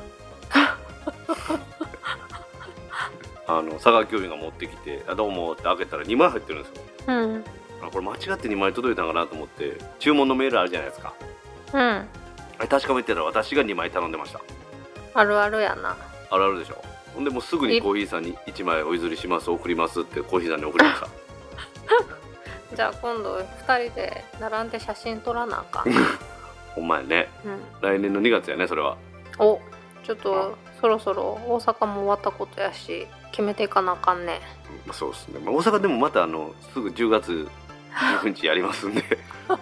佐川急便が持ってきて、どうもって開けたら2枚入ってるんですよ。これ間違って2枚届いたんかなと思って、注文のメールあるじゃないですか。あれ確かめてたら私が2枚頼んでました。 あるあるやな。 あるあるでしょ。ほんでもうすぐにコーヒーさんに1枚お譲りします、送りますってコーヒーさんに送りました。 じゃあ今度2人で並んで写真撮らなあかん。 お前ね、来年の2月やねそれは。 お、ちょっとそろそろ大阪も終わったことやし決めていかなあかんね。 そうですね、大阪でもまたすぐ10月19日やりますんで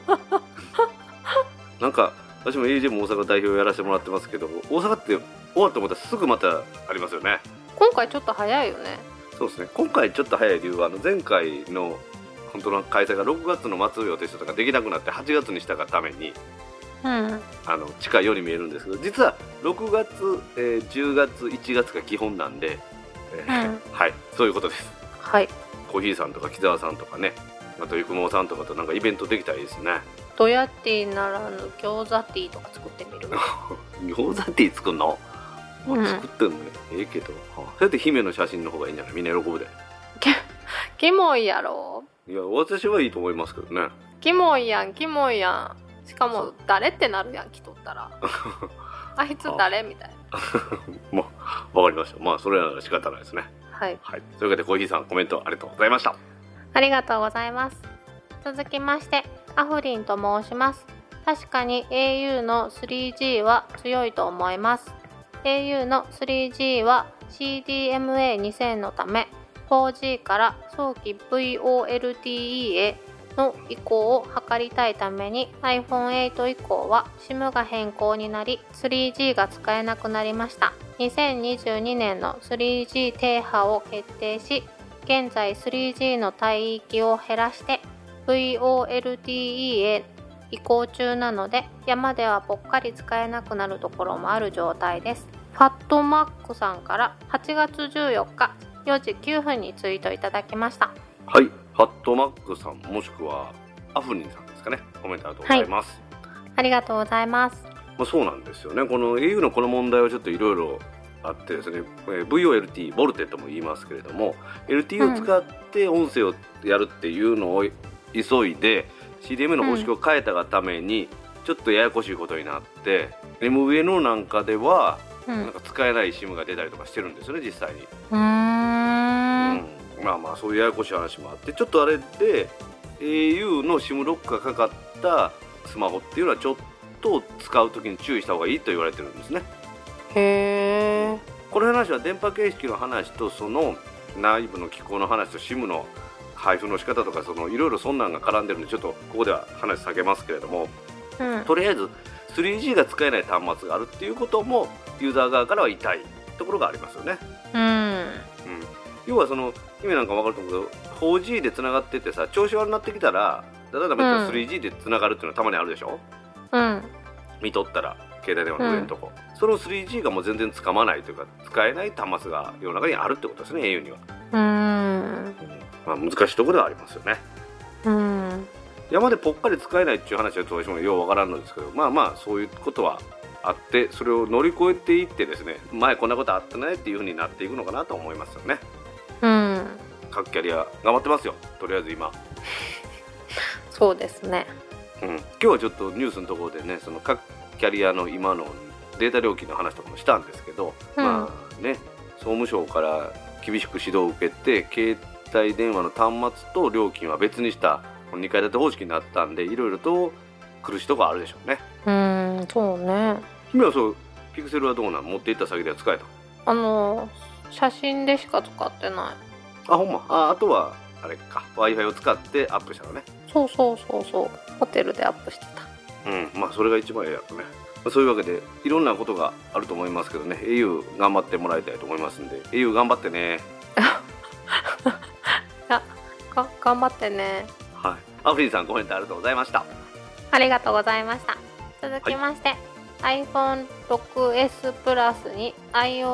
なんか私も AJ も大阪代表やらせてもらってますけど、大阪って終わったと思ったらすぐまたありますよね。 今回ちょっと早いよね。 そうですね、今回ちょっと早い理由は前回の本当の開催が6月の末を予定してたからできなくなって8月にしたがために、近いように見えるんですけど、実は6月、10月1月が基本なんで、はい、そういうことです。はい、コーヒーさんとか木澤さんとかね、あとゆくもさんとかとなんかイベントできたらいいですね。 ドヤティならぬ餃子ティーとか作ってみる。 餃子ティー作るの？作ってんのね、けどそうやって姫の写真の方がいいんじゃない？みんな喜ぶで。 キモいやろ。 いや私はいいと思いますけどね。 キモいやん。しかも誰ってなるやん、着とったら。あいつ誰みたいな。 まあわかりました。まあそれは仕方ないですね。はい、というわけでコーヒーさんコメントありがとうございました。 ありがとうございます。続きましてアフリンと申します。確かに au の 3G は強いと思います。au の 3G は CDMA2000 のため 4G から早期 VoLTE への移行を図りたいために iPhone8 以降は SIM が変更になり 3G が使えなくなりました。2022年の 3G 停波を決定し、現在 3G の帯域を減らして VoLTE へ移行中なので、山ではぽっかり使えなくなるところもある状態です。ファットマックさんから8月14日4時9分にツイートいただきました。 はい、ファットマックさんもしくはアフリンさんですかね、コメントありがとうございます。 ありがとうございます。 そうなんですよね。この au のこの問題をちょっといろいろあってですね、VoLT ボルテとも言いますけれども、 LT を使って音声をやるっていうのを急いで CDMA の方式を変えたがためにちょっとややこしいことになって、MVNO なんかではなんか使えない SIM が出たりとかしてるんですよね、実際に。まあまあそういうややこしい話もあって、ちょっとあれで au の SIM ロックがかかったスマホっていうのはちょっと使うときに注意した方がいいと言われてるんですね。 へー。 この話は電波形式の話とその内部の機構の話と SIM の配布の仕方とかいろいろそんなんが絡んでるんで、ちょっとここでは話避けますけれども、とりあえず 3G が使えない端末があるっていうこともユーザー側からは痛いところがありますよね。要は意味なんか分かると思うけど、 4G でつながっててさ、調子悪くなってきたらだだだめったら 3G でつながるっていうのはたまにあるでしょ。見とったら携帯電話の上のとこ、その 3G がもう全然つかまないというか使えない端末が世の中にあるってことですね、 au には。まあ、難しいところではありますよね。山でぽっかり使えないっていう話は私もようわからんのですけど、まあまあそういうことはあって、それを乗り越えていってですね、前こんなことあったねっていう風になっていくのかなと思いますよね。各キャリア頑張ってますよ、とりあえず今。 そうですね。 今日はちょっとニュースのところでね、その各キャリアの今のデータ料金の話とかもしたんですけど、まあね、総務省から厳しく指導を受けて携帯電話の端末と料金は別にした2階建て方式になったんで、いろいろと苦しいところあるでしょうね。 そうね。 君はそうピクセルはどうなん？持っていった先では使えた？ 写真でしか使ってない。 あ、ほんま。あとはあれか、 Wi-Fi を使ってアップしたのね。そうホテルでアップしてた。 まあそれが一番ええやろね。そういうわけでいろんなことがあると思いますけどね、 au 頑張ってもらいたいと思いますんで、 au 頑張ってね。 頑張ってね。 はい。アフリンさん、コメントありがとうございました。 ありがとうございました。続きまして、iPhone6S プラスに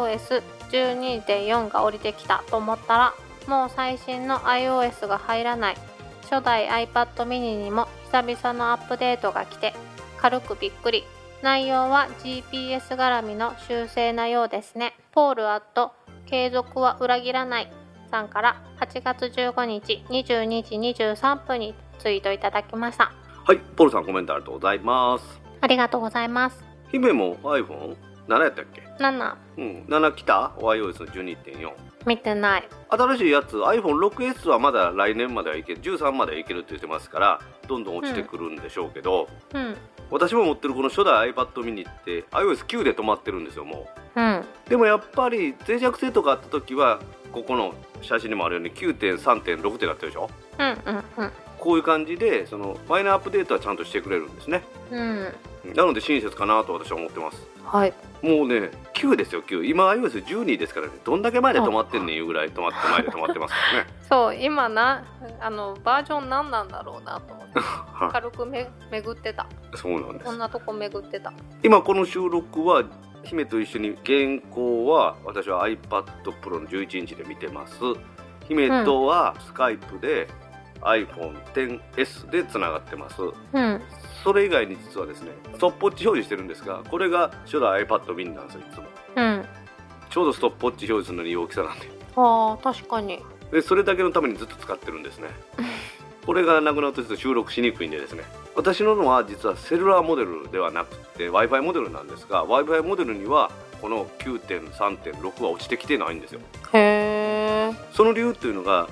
iOS12.4 が降りてきたと思ったら、もう最新の iOS が入らない。初代 iPad mini にも久々のアップデートが来て軽くびっくり。内容は GPS 絡みの修正なようですね。ポールアット継続は裏切らないさんから8月15日22時23分にツイートいただきました。 はい、ポールさん、コメントありがとうございます。 ありがとうございます。 姫も iPhone7 やったっけ ？7。 7来た？ iOS の 12.4 見てない。 新しいやつ iPhone6S はまだ来年まではいける、13まではいけるって言ってますから、どんどん落ちてくるんでしょうけど、私も持ってるこの初代 iPad mini って iOS9 で止まってるんですよ、もう。でもやっぱり脆弱性とかあった時は、ここの写真にもあるように 9.3.6 ってなってるでしょ。こういう感じでマイナーアップデートはちゃんとしてくれるんですね。なので親切かなと私は思ってます。もうね、9ですよ、9。今 iOS12 ですからね、どんだけ前で止まってんねんいうぐらい前で止まってますからね。 そう、今バージョン何なんだろうなと思って軽く巡ってた。 そうなんです。 こんなとこ巡ってた。 今この収録は姫と一緒に、原稿は私は iPad Pro の11インチで見てます。姫とはスカイプで iPhone XS でつながってます。それ以外に実はですね、ストップウォッチ表示してるんですが、これが初代 iPad mini なんですよ、いつも。ちょうどストップウォッチ表示するのにいい大きさなんで。 確かに。 でそれだけのためにずっと使ってるんですね。これがなくなると収録しにくいんでですね、私のは実はセルラーモデルではなくて Wi-Fi モデルなんですが、 Wi-Fi モデルにはこの 9.3.6 は落ちてきてないんですよ。その理由というのが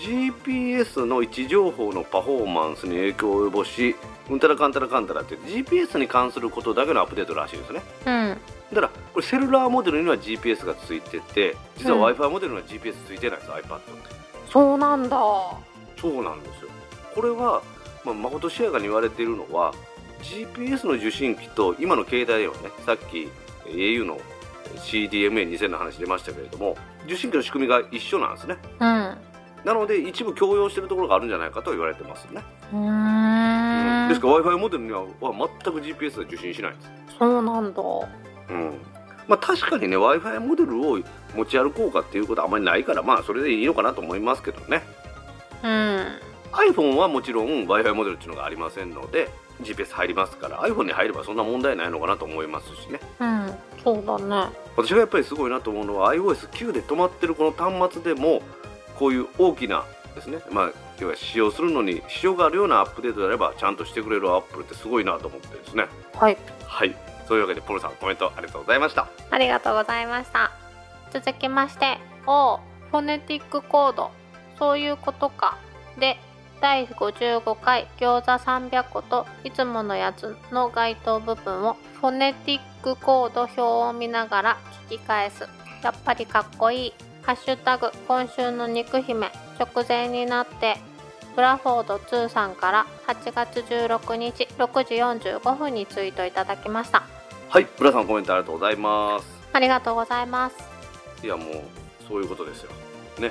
GPS の位置情報のパフォーマンスに影響を及ぼし、うんたらかんたらかんたらって GPS に関することだけのアップデートらしいですね。だからこれセルラーモデルには GPS がついてて、実は Wi-Fi モデルには GPS ついてないんです、iPad って。 そうなんだ。 そうなんですよ。これはまことしやかに言われているのは GPS の受信機と今の携帯電話ね、さっき au の CDMA2000 の話出ましたけれども、受信機の仕組みが一緒なんですね。なので一部共用しているところがあるんじゃないかと言われてますね。ですから Wi-Fi モデルには全く GPS が受信しないんです。 そうなんだ。 確かにね、 Wi-Fi モデルを持ち歩こうかっていうことはあまりないから、それでいいのかなと思いますけどね。iPhone はもちろん Wi-Fi モデルっていうのがありませんので GPS 入りますから、 iPhone に入ればそんな問題ないのかなと思いますしね。 そうだね。 私がやっぱりすごいなと思うのは iOS9 で止まってるこの端末でもこういう大きなですね、要は使用するのに支障があるようなアップデートであればちゃんとしてくれるアップルってすごいなと思ってですね。 はい、 そういうわけでポルさんコメントありがとうございました。 ありがとうございました。続きまして、フォネティックコード、そういうことかで第55回餃子300個といつものやつの該当部分をフォネティックコード表を見ながら聞き返す。やっぱりかっこいい。ハッシュタグ今週の肉姫、直前になってブラフォード2さんから8月16日6時45分にツイートいただきました。 はい、ブラさんコメントありがとうございます。 ありがとうございます。 いやもうそういうことですよね。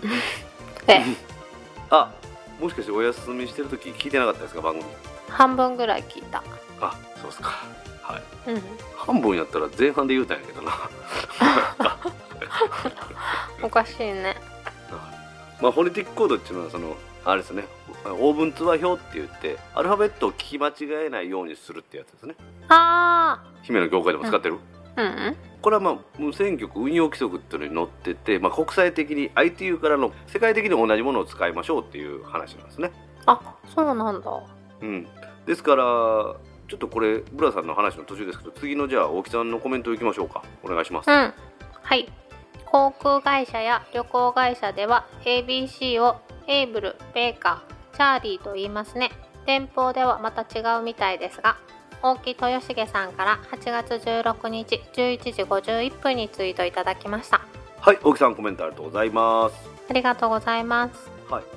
もしかしてお休みしてる時聞いてなかったですか、番組。 半分ぐらい聞いた。 そうですか。はい、半分やったら前半で言うたんやけどな。 おかしいね。 フォネティックコードっていうのはあれですね、オーブン通話表って言ってアルファベットを聞き間違えないようにするってやつですね。姫の業界でも使ってる、これは無線局運用規則っていうのに載ってて、国際的に ITU からの世界的に同じものを使いましょうっていう話なんですね。 そうなんだ。 ですからちょっとこれブラさんの話の途中ですけど、次のじゃあ大木さんのコメントいきましょうか。お願いします。 はい。航空会社や旅行会社では ABC をエイブル、ベーカー、チャーリーと言いますね。電報ではまた違うみたいですが、大木豊重さんから8月16日11時51分にツイートいただきました。 はい、大木さんコメントありがとうございます。 ありがとうございます。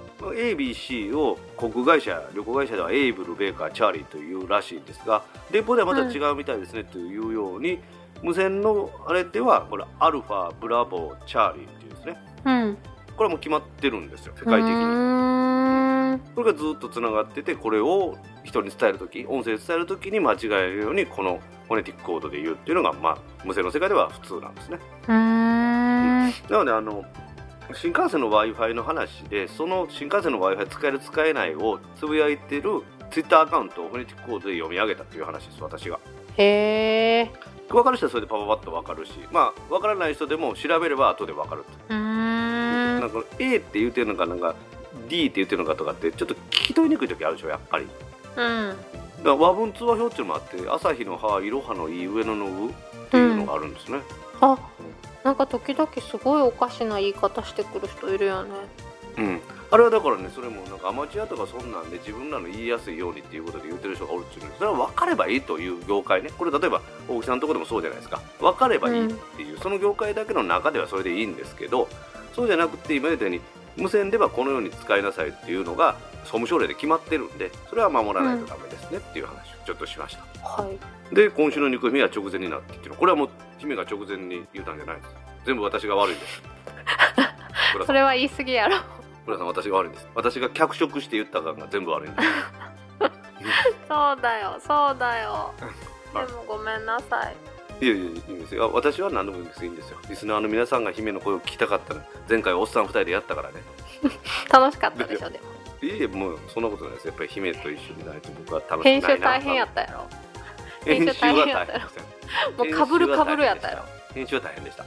ABC を航空会社、旅行会社ではエイブル、ベーカー、チャーリーというらしいんですが、電報ではまた違うみたいですねというように、無線のあれではこれアルファ、ブラボー、チャーリーっていうですね、これはもう決まってるんですよ、世界的に。これがずっとつながってて、これを人に伝えるとき、音声で伝えるときに間違えるようにこのフォネティックコードで言うっていうのが、無線の世界では普通なんですね。なので新幹線の Wi-Fi の話で、その新幹線の Wi-Fi 使える使えないをつぶやいてる Twitter アカウントをフォネティックコードで読み上げたっていう話です、私が。分かる人はそれでパパパッと分かるし、分からない人でも調べれば後で分かるって。なんか A って言ってるのかなんか D って言ってるのかとかってちょっと聞き取りにくい時あるでしょ、やっぱり。だから和文通話表っていうのもあって、朝日の葉、いろはのい、上野のうっていうのがあるんですね。 なんか時々すごいおかしな言い方してくる人いるよね。 あれはだからね、それもなんかアマチュアとかそんなんで自分らの言いやすいようにっていうことで言ってる人がおるっていうので、それは分かればいいという業界ね。これ例えば大木さんのところでもそうじゃないですか。分かればいいっていう、その業界だけの中ではそれでいいんですけど、そうじゃなくて今言ったように無線ではこのように使いなさいっていうのが総務省令で決まってるんで、それは守らないとダメですねっていう話をちょっとしました。で、今週の肉姫は直前になってっていうの、これはもう姫が直前に言うたんじゃないです。全部私が悪いんです。 それは言い過ぎやろ。 村さん、私が悪いんです。私が脚色して言ったからが全部悪いんです。 そうだよ。でもごめんなさい。 いいんですよ。私は何でもいいんですよ。リスナーの皆さんが姫の声を聞きたかったら、前回おっさん2人でやったからね。 楽しかったでしょ。でももうそんなことないです。やっぱり姫と一緒にないと僕は楽しくないな。 編集大変やったやろ。 編集は大変やったよ。 もうかぶるやったやろ。 編集は大変でした。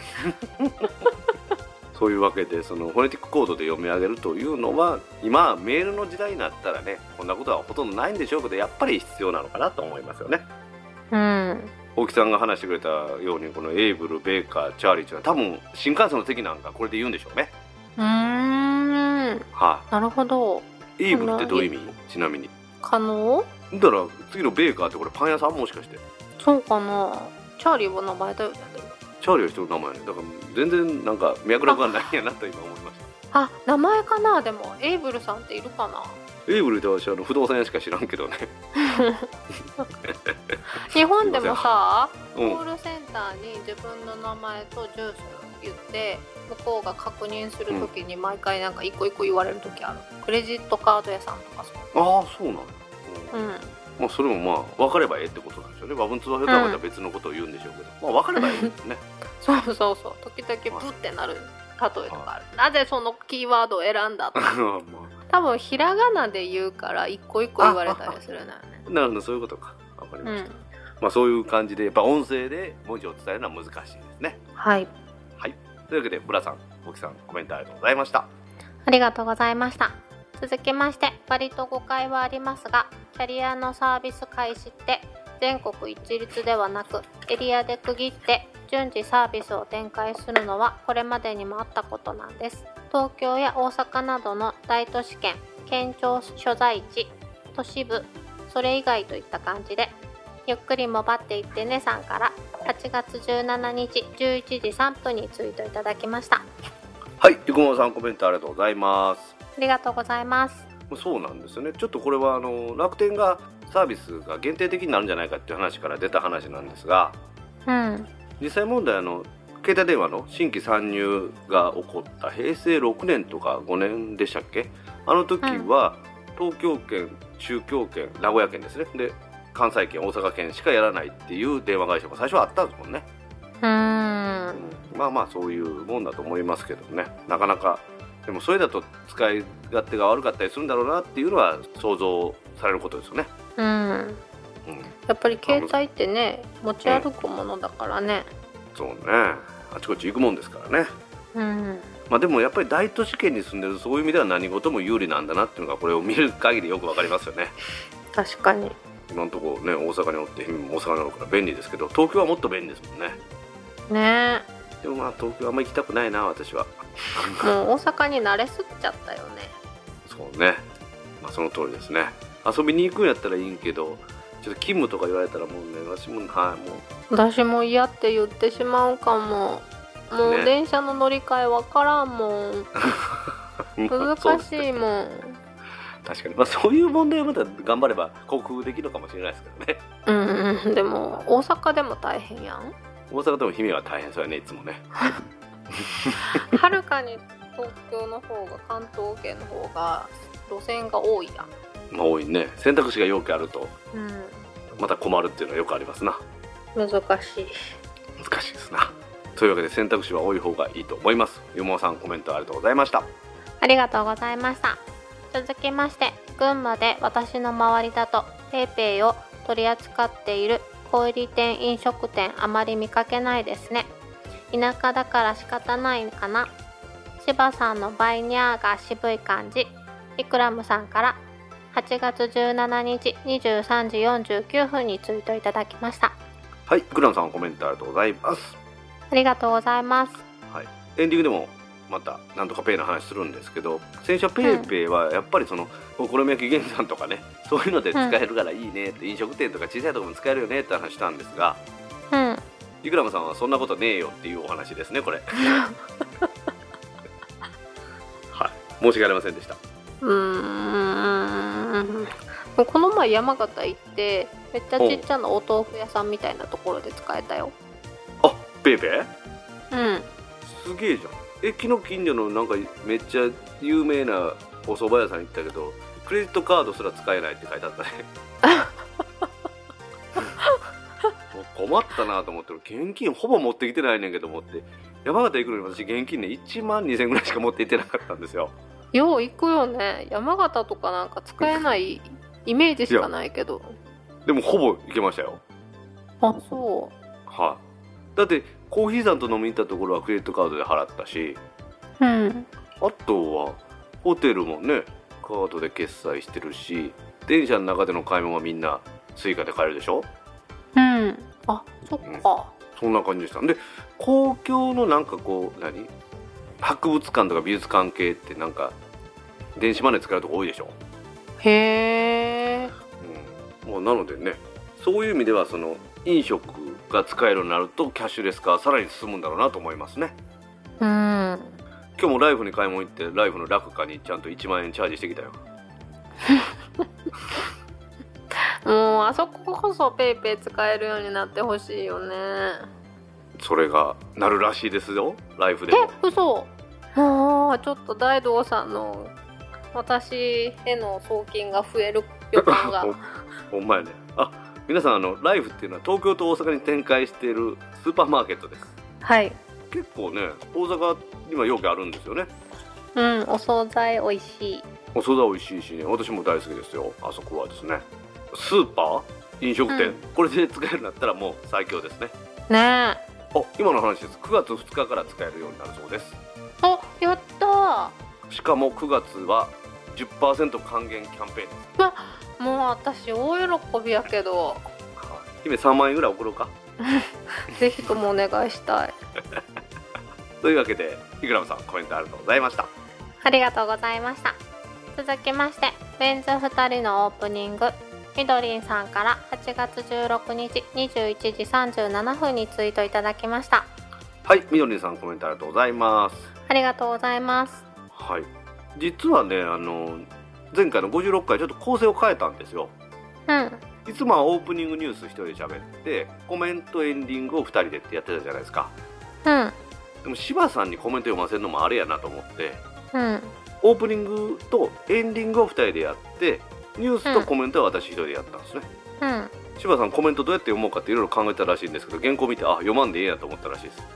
そういうわけで、そのフォネティックコードで読み上げるというのは、今メールの時代になったらね、こんなことはほとんどないんでしょうけど、やっぱり必要なのかなと思いますよね。大木さんが話してくれたように、このエイブル、ベーカー、チャーリーというのは多分新幹線の席なんかこれで言うんでしょうね。 なるほど。 エイブルってどういう意味？ちなみに可能だから、次のベーカーってこれパン屋さんもしかして。 そうかな。チャーリーは名前だよね。 チャーリーは人の名前ね。だから全然なんか脈絡がないんやなと今思いました。 名前かな。でもエイブルさんっているかな。 エイブルって私不動産屋しか知らんけどね。 日本でもさ、コールセンターに自分の名前と住所を言って向こうが確認するときに毎回なんか一個一個言われるときある。クレジットカード屋さんとかそう。 そうなの。それも分かればええってことなんですよね。和文通話表とはまた別のことを言うんでしょうけど、分かればええですね。 そう時々ブってなる例えとかある。なぜそのキーワードを選んだって。多分ひらがなで言うから一個一個言われたりするのよね。 なるほど、そういうことか。分かりました。 そういう感じでやっぱ音声で文字を伝えるのは難しいですね。 はい。 はい。というわけでブラさん、ボキさん、コメントありがとうございました。 ありがとうございました。続きまして、割と誤解はありますが、キャリアのサービス開始って全国一律ではなく、エリアで区切って順次サービスを展開するのはこれまでにもあったことなんです。東京や大阪などの大都市圏、県庁所在地、都市部、それ以外といった感じで、ゆっくりもばっていってねさんから8月17日11時3分にツイートいただきました。 はい、ゆくもさんコメントありがとうございます。 ありがとうございます。 そうなんですよね。ちょっとこれは楽天がサービスが限定的になるんじゃないかっていう話から出た話なんですが、実際問題携帯電話の新規参入が起こった平成6年とか5年でしたっけ。あの時は、東京圏、中京圏、名古屋県ですね。で関西圏、大阪圏しかやらないっていう電話会社も最初はあったんですもんね。そういうもんだと思いますけどね。なかなかでもそれだと使い勝手が悪かったりするんだろうなっていうのは想像されることですよね。やっぱり携帯ってね、持ち歩くものだからね。 そうね、あちこち行くもんですからね。でもやっぱり大都市圏に住んでる、そういう意味では何事も有利なんだなっていうのがこれを見る限りよくわかりますよね。 確かに。 今のところね、大阪におって大阪なのから便利ですけど、東京はもっと便利ですもんね。 ねえ。でも東京あんま行きたくないな、私は。 もう大阪に慣れすっちゃったよね。 そうね、その通りですね。遊びに行くんやったらいいんけど、ちょっと勤務とか言われたらもうね、 私も嫌って言ってしまうかも。もう電車の乗り換えわからんもん。難しいもん。 確かに、そういう問題はまた頑張れば克服できるかもしれないですけどね。 でも大阪でも大変やん。 大阪でも姫は大変そうやね、いつもね。 はるかに東京の方が、関東圏の方が路線が多いやん。 多いね。選択肢がよくあると、また困るっていうのはよくありますな。 難しいですな。というわけで選択肢は多い方がいいと思います。ゆもさんコメントありがとうございました。 ありがとうございました。続きまして、群馬で私の周りだと PayPay を取り扱っている小売店、飲食店あまり見かけないですね。田舎だから仕方ないかな。柴さんのバイニャーが渋い感じ。イクラムさんから8月17日23時49分にツイートいただきました。 はい、イクラムさんコメントありがとうございます。 ありがとうございます。 はい、エンディングでもまたなんとかペイの話するんですけど、先週ペイペイはやっぱりお好み焼き原産とかね、そういうので使えるからいいねって、飲食店とか小さいところも使えるよねって話したんですが、イクラムさんはそんなことねえよっていうお話ですね、これ。はい、申し訳ありませんでした。 この前山形行ってめっちゃちっちゃなお豆腐屋さんみたいなところで使えたよ。 あ、ペイペイ？すげえじゃん。駅の近所のなんかめっちゃ有名なお蕎麦屋さん行ったけど、クレジットカードすら使えないって書いてあったね。困ったなと思ってる。現金ほぼ持ってきてないねんけど、山形行くのに私現金ね1万2000ぐらいしか持って行ってなかったんですよ。 よう行くよね。山形とかなんか使えないイメージしかないけど。 でもほぼ行けましたよ。 あ、そう。 はい、だってコーヒーさんと飲みに行ったところはクレジットカードで払ったし、あとはホテルもねカードで決済してるし、電車の中での買い物はみんなスイカで買えるでしょ。 あ、そっか、 そんな感じでした。で、公共のなんか博物館とか美術館系ってなんか電子マネー使えるとこ多いでしょ。 へー、なのでね、そういう意味では飲食が使えるようになるとキャッシュレス化はさらに進むんだろうなと思いますね。今日もライフに買い物行って、ライフの楽価にちゃんと1万円チャージしてきたよ。 もうあそここそペイペイ使えるようになってほしいよね。 それがなるらしいですよ、ライフでも。 嘘。もうちょっと大道さんの私への送金が増える予感が。 ほんまやね。皆さんライフっていうのは東京と大阪に展開しているスーパーマーケットです。 はい。 結構ね、大阪にはよくあるんですよね。 お惣菜美味しい。 お惣菜美味しいしね、私も大好きですよ。あそこはですね、スーパー飲食店、これで使えるんだったらもう最強ですね。 ねえ。 今の話です。9月2日から使えるようになるそうです。 やったー。 しかも9月は 10% 還元キャンペーンです。 もう私大喜びやけど姫3万円ぐらい送ろうかぜひともお願いしたいというわけでイクラムさんコメントありがとうございました。 ありがとうございました。続きましてメンズ2人のオープニング、みどりんさんから8月16日21時37分にツイートいただきました。 はい、みどりんさんコメントありがとうございます。 ありがとうございます。 はい、実はね前回の56回ちょっと構成を変えたんですよ。いつもはオープニングニュース1人で喋ってコメントエンディングを2人でってやってたじゃないですか。でも柴さんにコメント読ませるのもあれやなと思って、オープニングとエンディングを2人でやってニュースとコメントは私1人でやったんですね。柴さんコメントどうやって読もうかっていろいろ考えたらしいんですけど、原稿見て読まんでええやと思ったらしいです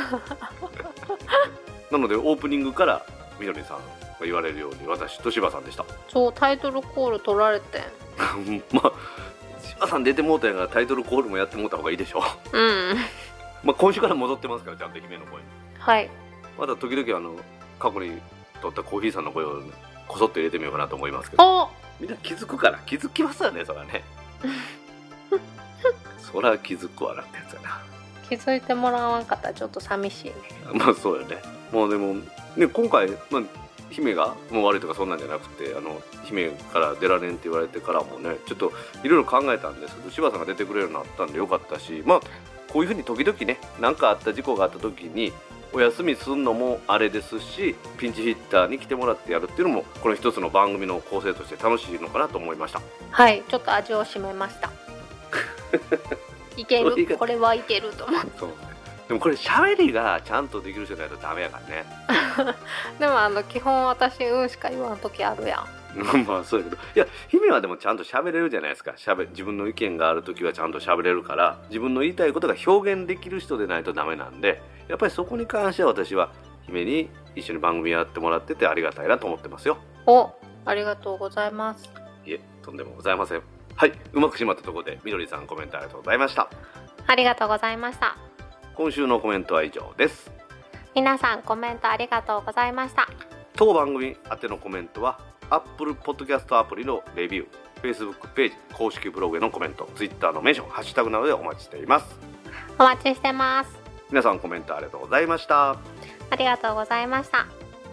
なのでオープニングからみどりさんが言われるように私と柴さんでした。 そう、タイトルコール取られてまあ柴さん出てもうたんやからタイトルコールもやってもうた方がいいでしょまあ今週から戻ってますからちゃんと姫の声に。はい。まだ時々過去に撮ったコーヒーさんの声をこそっと入れてみようかなと思いますけど、みんな気づくから気づきますよねそらねそら気づくわなってやつやな。 気づいてもらわんかったらちょっと寂しいね。 まあそうよね。もうでもね今回、姫がもう悪いとかそんなんじゃなくて姫から出られんって言われてからもねちょっといろいろ考えたんですけど柴さんが出てくれるようになったんでよかったし、こういうふうに時々ね何かあった事故があった時にお休みするのもあれですしピンチヒッターに来てもらってやるっていうのもこの一つの番組の構成として楽しいのかなと思いました。はい、 ちょっと味を占めましたいける、これはいけると思って。そうね。 でもこれ喋りがちゃんとできる人じゃないとダメやからねでも基本私しか言わん時あるやんまあそうやけど、いや姫はでもちゃんと喋れるじゃないですか。自分の意見がある時はちゃんと喋れるから自分の言いたいことが表現できる人でないとダメなんで、やっぱりそこに関しては私は姫に一緒に番組やってもらっててありがたいなと思ってますよ。 ありがとうございます。 いえ、とんでもございません。はい、うまくしまったところでみどりさんコメントありがとうございました。 ありがとうございました。 今週のコメントは以上です。 皆さんコメントありがとうございました。 当番組宛てのコメントは Apple Podcast アプリのレビュー、Facebook ページ、公式ブログへのコメント、Twitter のメンション、ハッシュタグなどでお待ちしています。 お待ちしてます。 皆さんコメントありがとうございました。 ありがとうございました。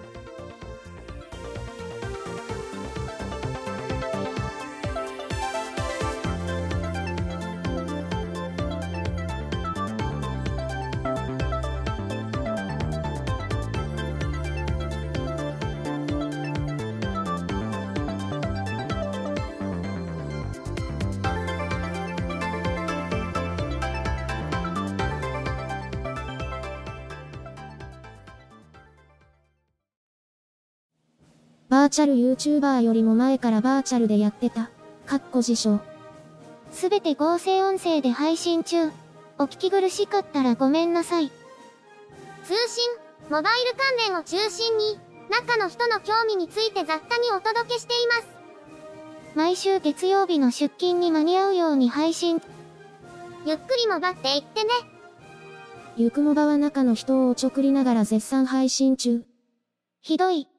バーチャル YouTuber よりも前からバーチャルでやってた。自称。すべて合成音声で配信中。お聞き苦しかったらごめんなさい。通信、モバイル関連を中心に、中の人の興味について雑多にお届けしています。毎週月曜日の出勤に間に合うように配信。ゆっくりもばっていってね。ゆくもばは中の人をおちょくりながら絶賛配信中。ひどい。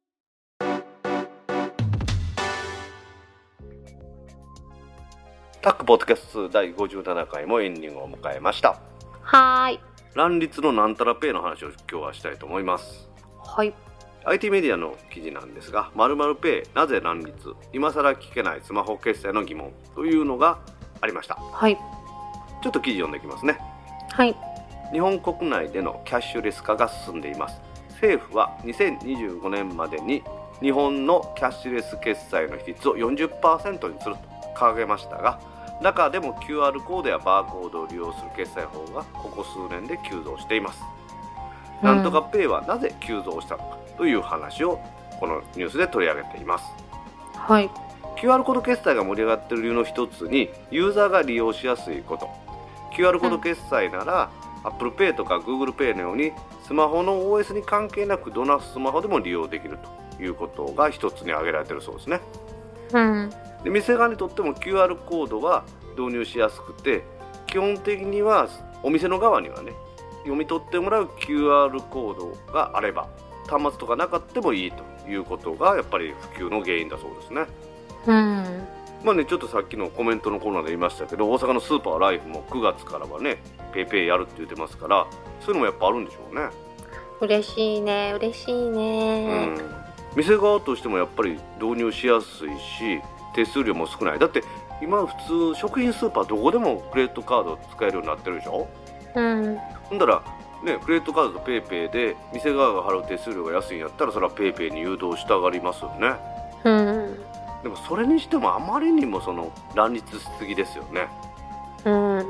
タックポッドキャスト第57回もエンディングを迎えました。 はい。 乱立のなんたらペイの話を今日はしたいと思います。 はい。 IT メディアの記事なんですが、〇〇ペイなぜ乱立、今更聞けないスマホ決済の疑問というのがありました。 はい。 ちょっと記事読んでいきますね。 はい。 日本国内でのキャッシュレス化が進んでいます。政府は2025年までに日本のキャッシュレス決済の比率を 40% にすると掲げましたが、中でも QR コードやバーコードを利用する決済法がここ数年で急増しています。なんとかペイはなぜ急増したのかという話をこのニュースで取り上げています。 はい。 QR コード決済が盛り上がっている理由の一つにユーザーが利用しやすいこと。 QR コード決済なら、Apple Pay とか Google Pay のようにスマホの OS に関係なくどのスマホでも利用できるということが一つに挙げられているそうですね。 うん、 で店側にとっても QR コードは導入しやすくて、基本的にはお店の側にはね読み取ってもらう QR コードがあれば端末とかなかってもいいということがやっぱり普及の原因だそうですね。 うん、 まあね、ちょっとさっきのコメントのコーナーで言いましたけど、大阪のスーパーライフも9月からはねペイペイやるって言ってますから、そういうのもやっぱあるんでしょうね。 嬉しいね、嬉しいね、 うん、店側としてもやっぱり導入しやすいし手数料も少ない。だって今普通食品スーパーどこでもクレジットカード使えるようになってるでしょ。 うん、 ほんだらね、クレジットカードとペイペイで店側が払う手数料が安いんやったらそれはペイペイに誘導したがりますよね。 うん、 でもそれにしてもあまりにもその乱立しすぎですよね。 うん、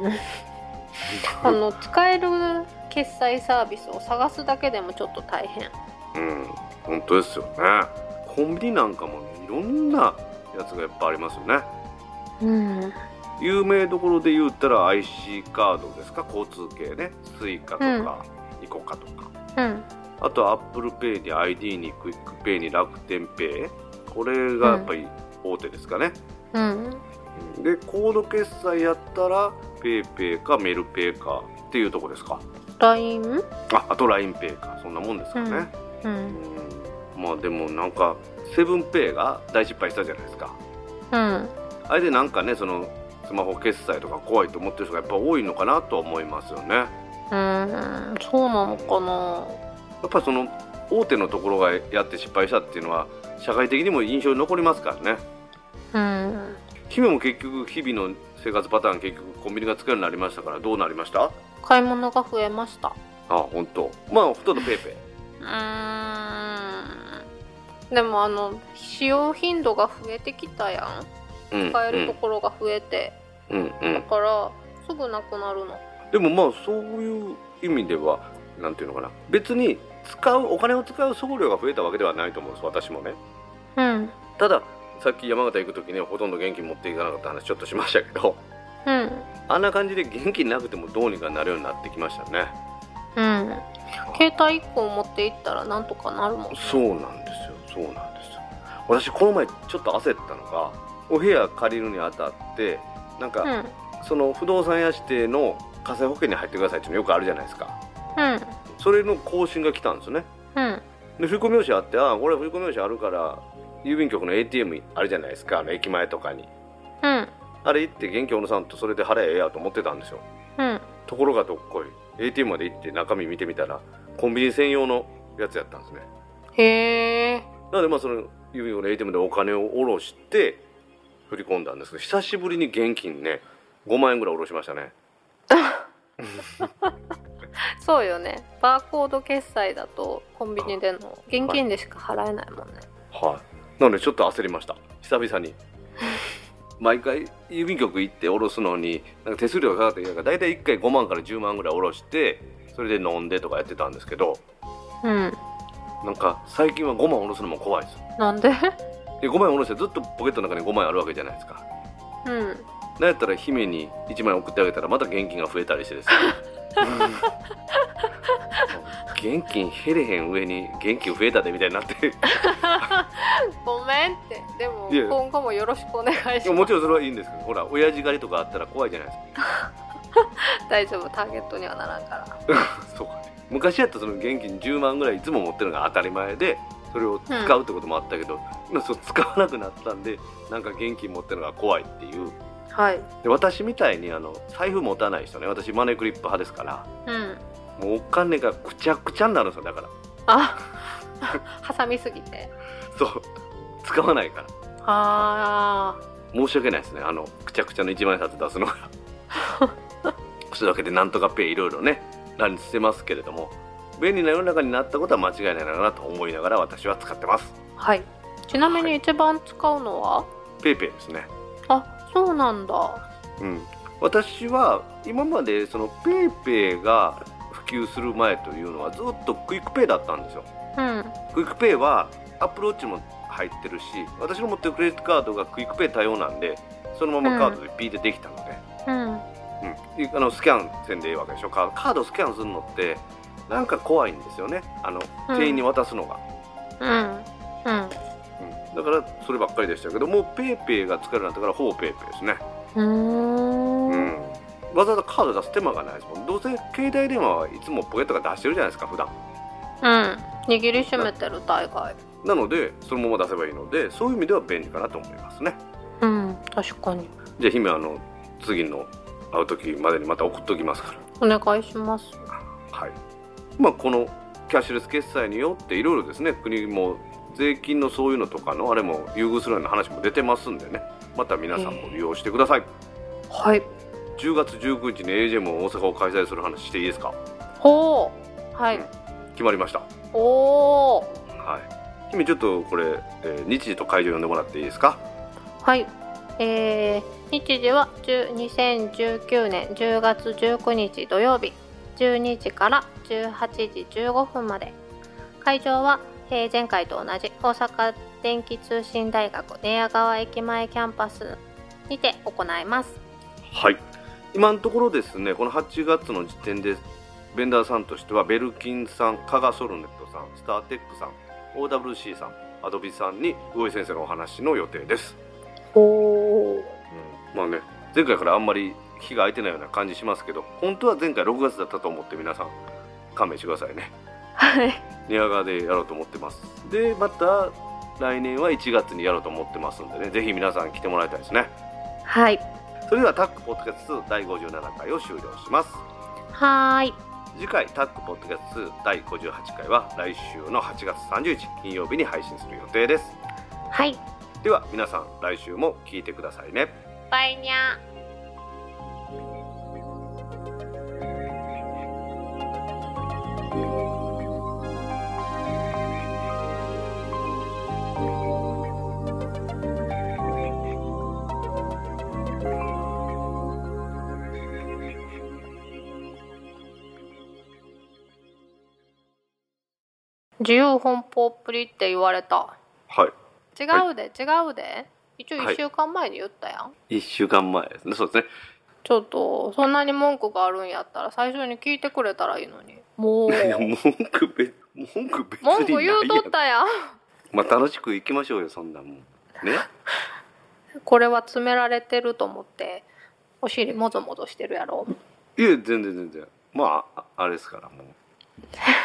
使える決済サービスを探すだけでもちょっと大変。 うん、本当ですよね。コンビニなんかも、ね、いろんなやつがいっぱいありますよね。 うん、 有名どころで言ったら IC カードですか、交通系ね、スイカとか、イコカとか、 うん、 あと Apple Pay に ID にクイックペイに楽天ペイ、これがやっぱり大手ですかね。 うん、 でコード決済やったらペイペイかメルペイかっていうとこですか。 LINE？ あと LINE ペイか、そんなもんですかね。 うん、 まあでもなんかセブンペイが大失敗したじゃないですか。 うん、あれでなんかね、そのスマホ決済とか怖いと思ってる人がやっぱ多いのかなとは思いますよね。 そうなのかな。 やっぱりその大手のところがやって失敗したっていうのは社会的にも印象に残りますからね。 うん、 姫も結局日々の生活パターン結局コンビニが使えるようになりましたから、どうなりました？ 買い物が増えました。 あ、本当。まあほとんどペイペイ。 でも使用頻度が増えてきたやん、使えるところが増えて、だからすぐなくなるの。でもまあそういう意味ではなんていうのかな、別にお金を使う総量が増えたわけではないと思うんです、私もね。 うん、 たださっき山形行く時にほとんど現金持っていかなかった話ちょっとしましたけど、 うん、 あんな感じで現金なくてもどうにかなるようになってきましたね。 うん、携帯1個持っていったらなんとかなるもんね。 そうなんですよ、そうなんですよ。私この前ちょっと焦ったのが、お部屋借りるにあたってなんか、その不動産屋指定の火災保険に入ってくださいっていうのよくあるじゃないですか。それの更新が来たんですよね。で振込用紙あって、これ振込用紙あるから郵便局の ATM あるじゃないですか、駅前とかに、あれ行って現金下ろさんとそれで払ええやと思ってたんですよ。ところがどっこい ATM まで行って中身見てみたらコンビニ専用のやつやったんですね。 へえ。 なのでまあその郵便局の ATM でお金を下ろして振り込んだんですけど、久しぶりに現金ね5万円ぐらい下ろしましたね。 そうよね、バーコード決済だとコンビニでの現金でしか払えないもんね。 はい、なのでちょっと焦りました、久々に。毎回郵便局行って下ろすのになんか手数料がかかっていいから、だいたい1回5万から10万ぐらい下ろしてそれで飲んでとかやってたんですけど、なんか最近は5万下ろすのも怖いです。 なんで 5万下ろしてずっとポケットの中に5万円あるわけじゃないですか。なんやったら姫に1万円送ってあげたらまた現金が増えたりしてですね。現金減れへん上に現金増えたでみたいになってごめんって。でも今後もよろしくお願いします。 もちろんそれはいいんですけど、ほら親父狩りとかあったら怖いじゃないですか。 大丈夫、ターゲットにはならんからそうかね。昔やったらその現金10万ぐらいいつも持ってるのが当たり前でそれを使うってこともあったけど、今そう使わなくなったんでなんか現金持ってるのが怖いっていう。で私みたいに財布持たない人ね、私マネークリップ派ですから、もうお金がくちゃくちゃになるんですよ。だから挟みすぎてそう使わないから。申し訳ないですね、くちゃくちゃの1万円札出すのが。それだけでなんとかペイいろいろね乱立してますけれども、便利な世の中になったことは間違いないなと思いながら私は使ってます。 ちなみに一番使うのは、 ペイペイですね。 そうなんだ。 私は今までそのペイペイが普及する前というのはずっとクイックペイだったんですよ。クイックペイはアップルウォッチも入ってるし、私の持ってるクレジットカードがクイックペイ対応なんでそのままカードでピーでできたので、スキャンせんでいいわけでしょ。カードスキャンするのってなんか怖いんですよね、店員に渡すのが。 だからそればっかりでしたけども、ペイペイが使えるようになったからほぼペイペイですね。わざわざカード出す手間がないですもん。どうせ携帯電話はいつもポケットが出してるじゃないですか普段。 握りしめてる大概なのでそのまま出せばいいので、そういう意味では便利かなと思いますね。 確かに。 じゃあ姫次の会う時までにまた送っときますから。 お願いします。 はい。このキャッシュレス決済によっていろいろですね、国も税金のそういうのとかのあれも優遇するような話も出てますんでね、また皆さんも利用してください。 はい。 10月19日に AGM 大阪を開催する話していいですか？ ほう。はい。 決まりました。 おー。 はい。君ちょっとこれ、日時と会場呼んでもらっていいですか？ はい。日時は2019年10月19日土曜日12時から18時15分まで。会場は、前回と同じ大阪電気通信大学寝屋川駅前キャンパスにて行います。 はい。今のところですね、この8月の時点でベンダーさんとしてはベルキンさん、カガソルネットさん、スターテックさん、 OWC さん、アドビさんに魚井先生のお話の予定です。前回からあんまり日が空いてないような感じしますけど、本当は前回6月だったと思って皆さん勘弁してくださいね。 はい。 寝屋川でやろうと思ってます。でまた来年は1月にやろうと思ってますんでね、ぜひ皆さん来てもらいたいですね。 はい。 それではタックポッドキャスト2第57回を終了します。 はい。 次回タックポッドキャスト2第58回は来週の8月30日金曜日に配信する予定です。 はい。 では皆さん来週も聞いてくださいね。 バイニャー。自由奔放っぷりって言われた。 はい。 違うで。一応1週間前に言ったやん。 1週間前ですね。そうですね。 ちょっとそんなに文句があるんやったら最初に聞いてくれたらいいのに。もう文句別に文句言うとったやん。 楽しくいきましょうよ、そんなもんね。 これは詰められてると思ってお尻もぞもぞしてるやろ。 いや全然あれですからもう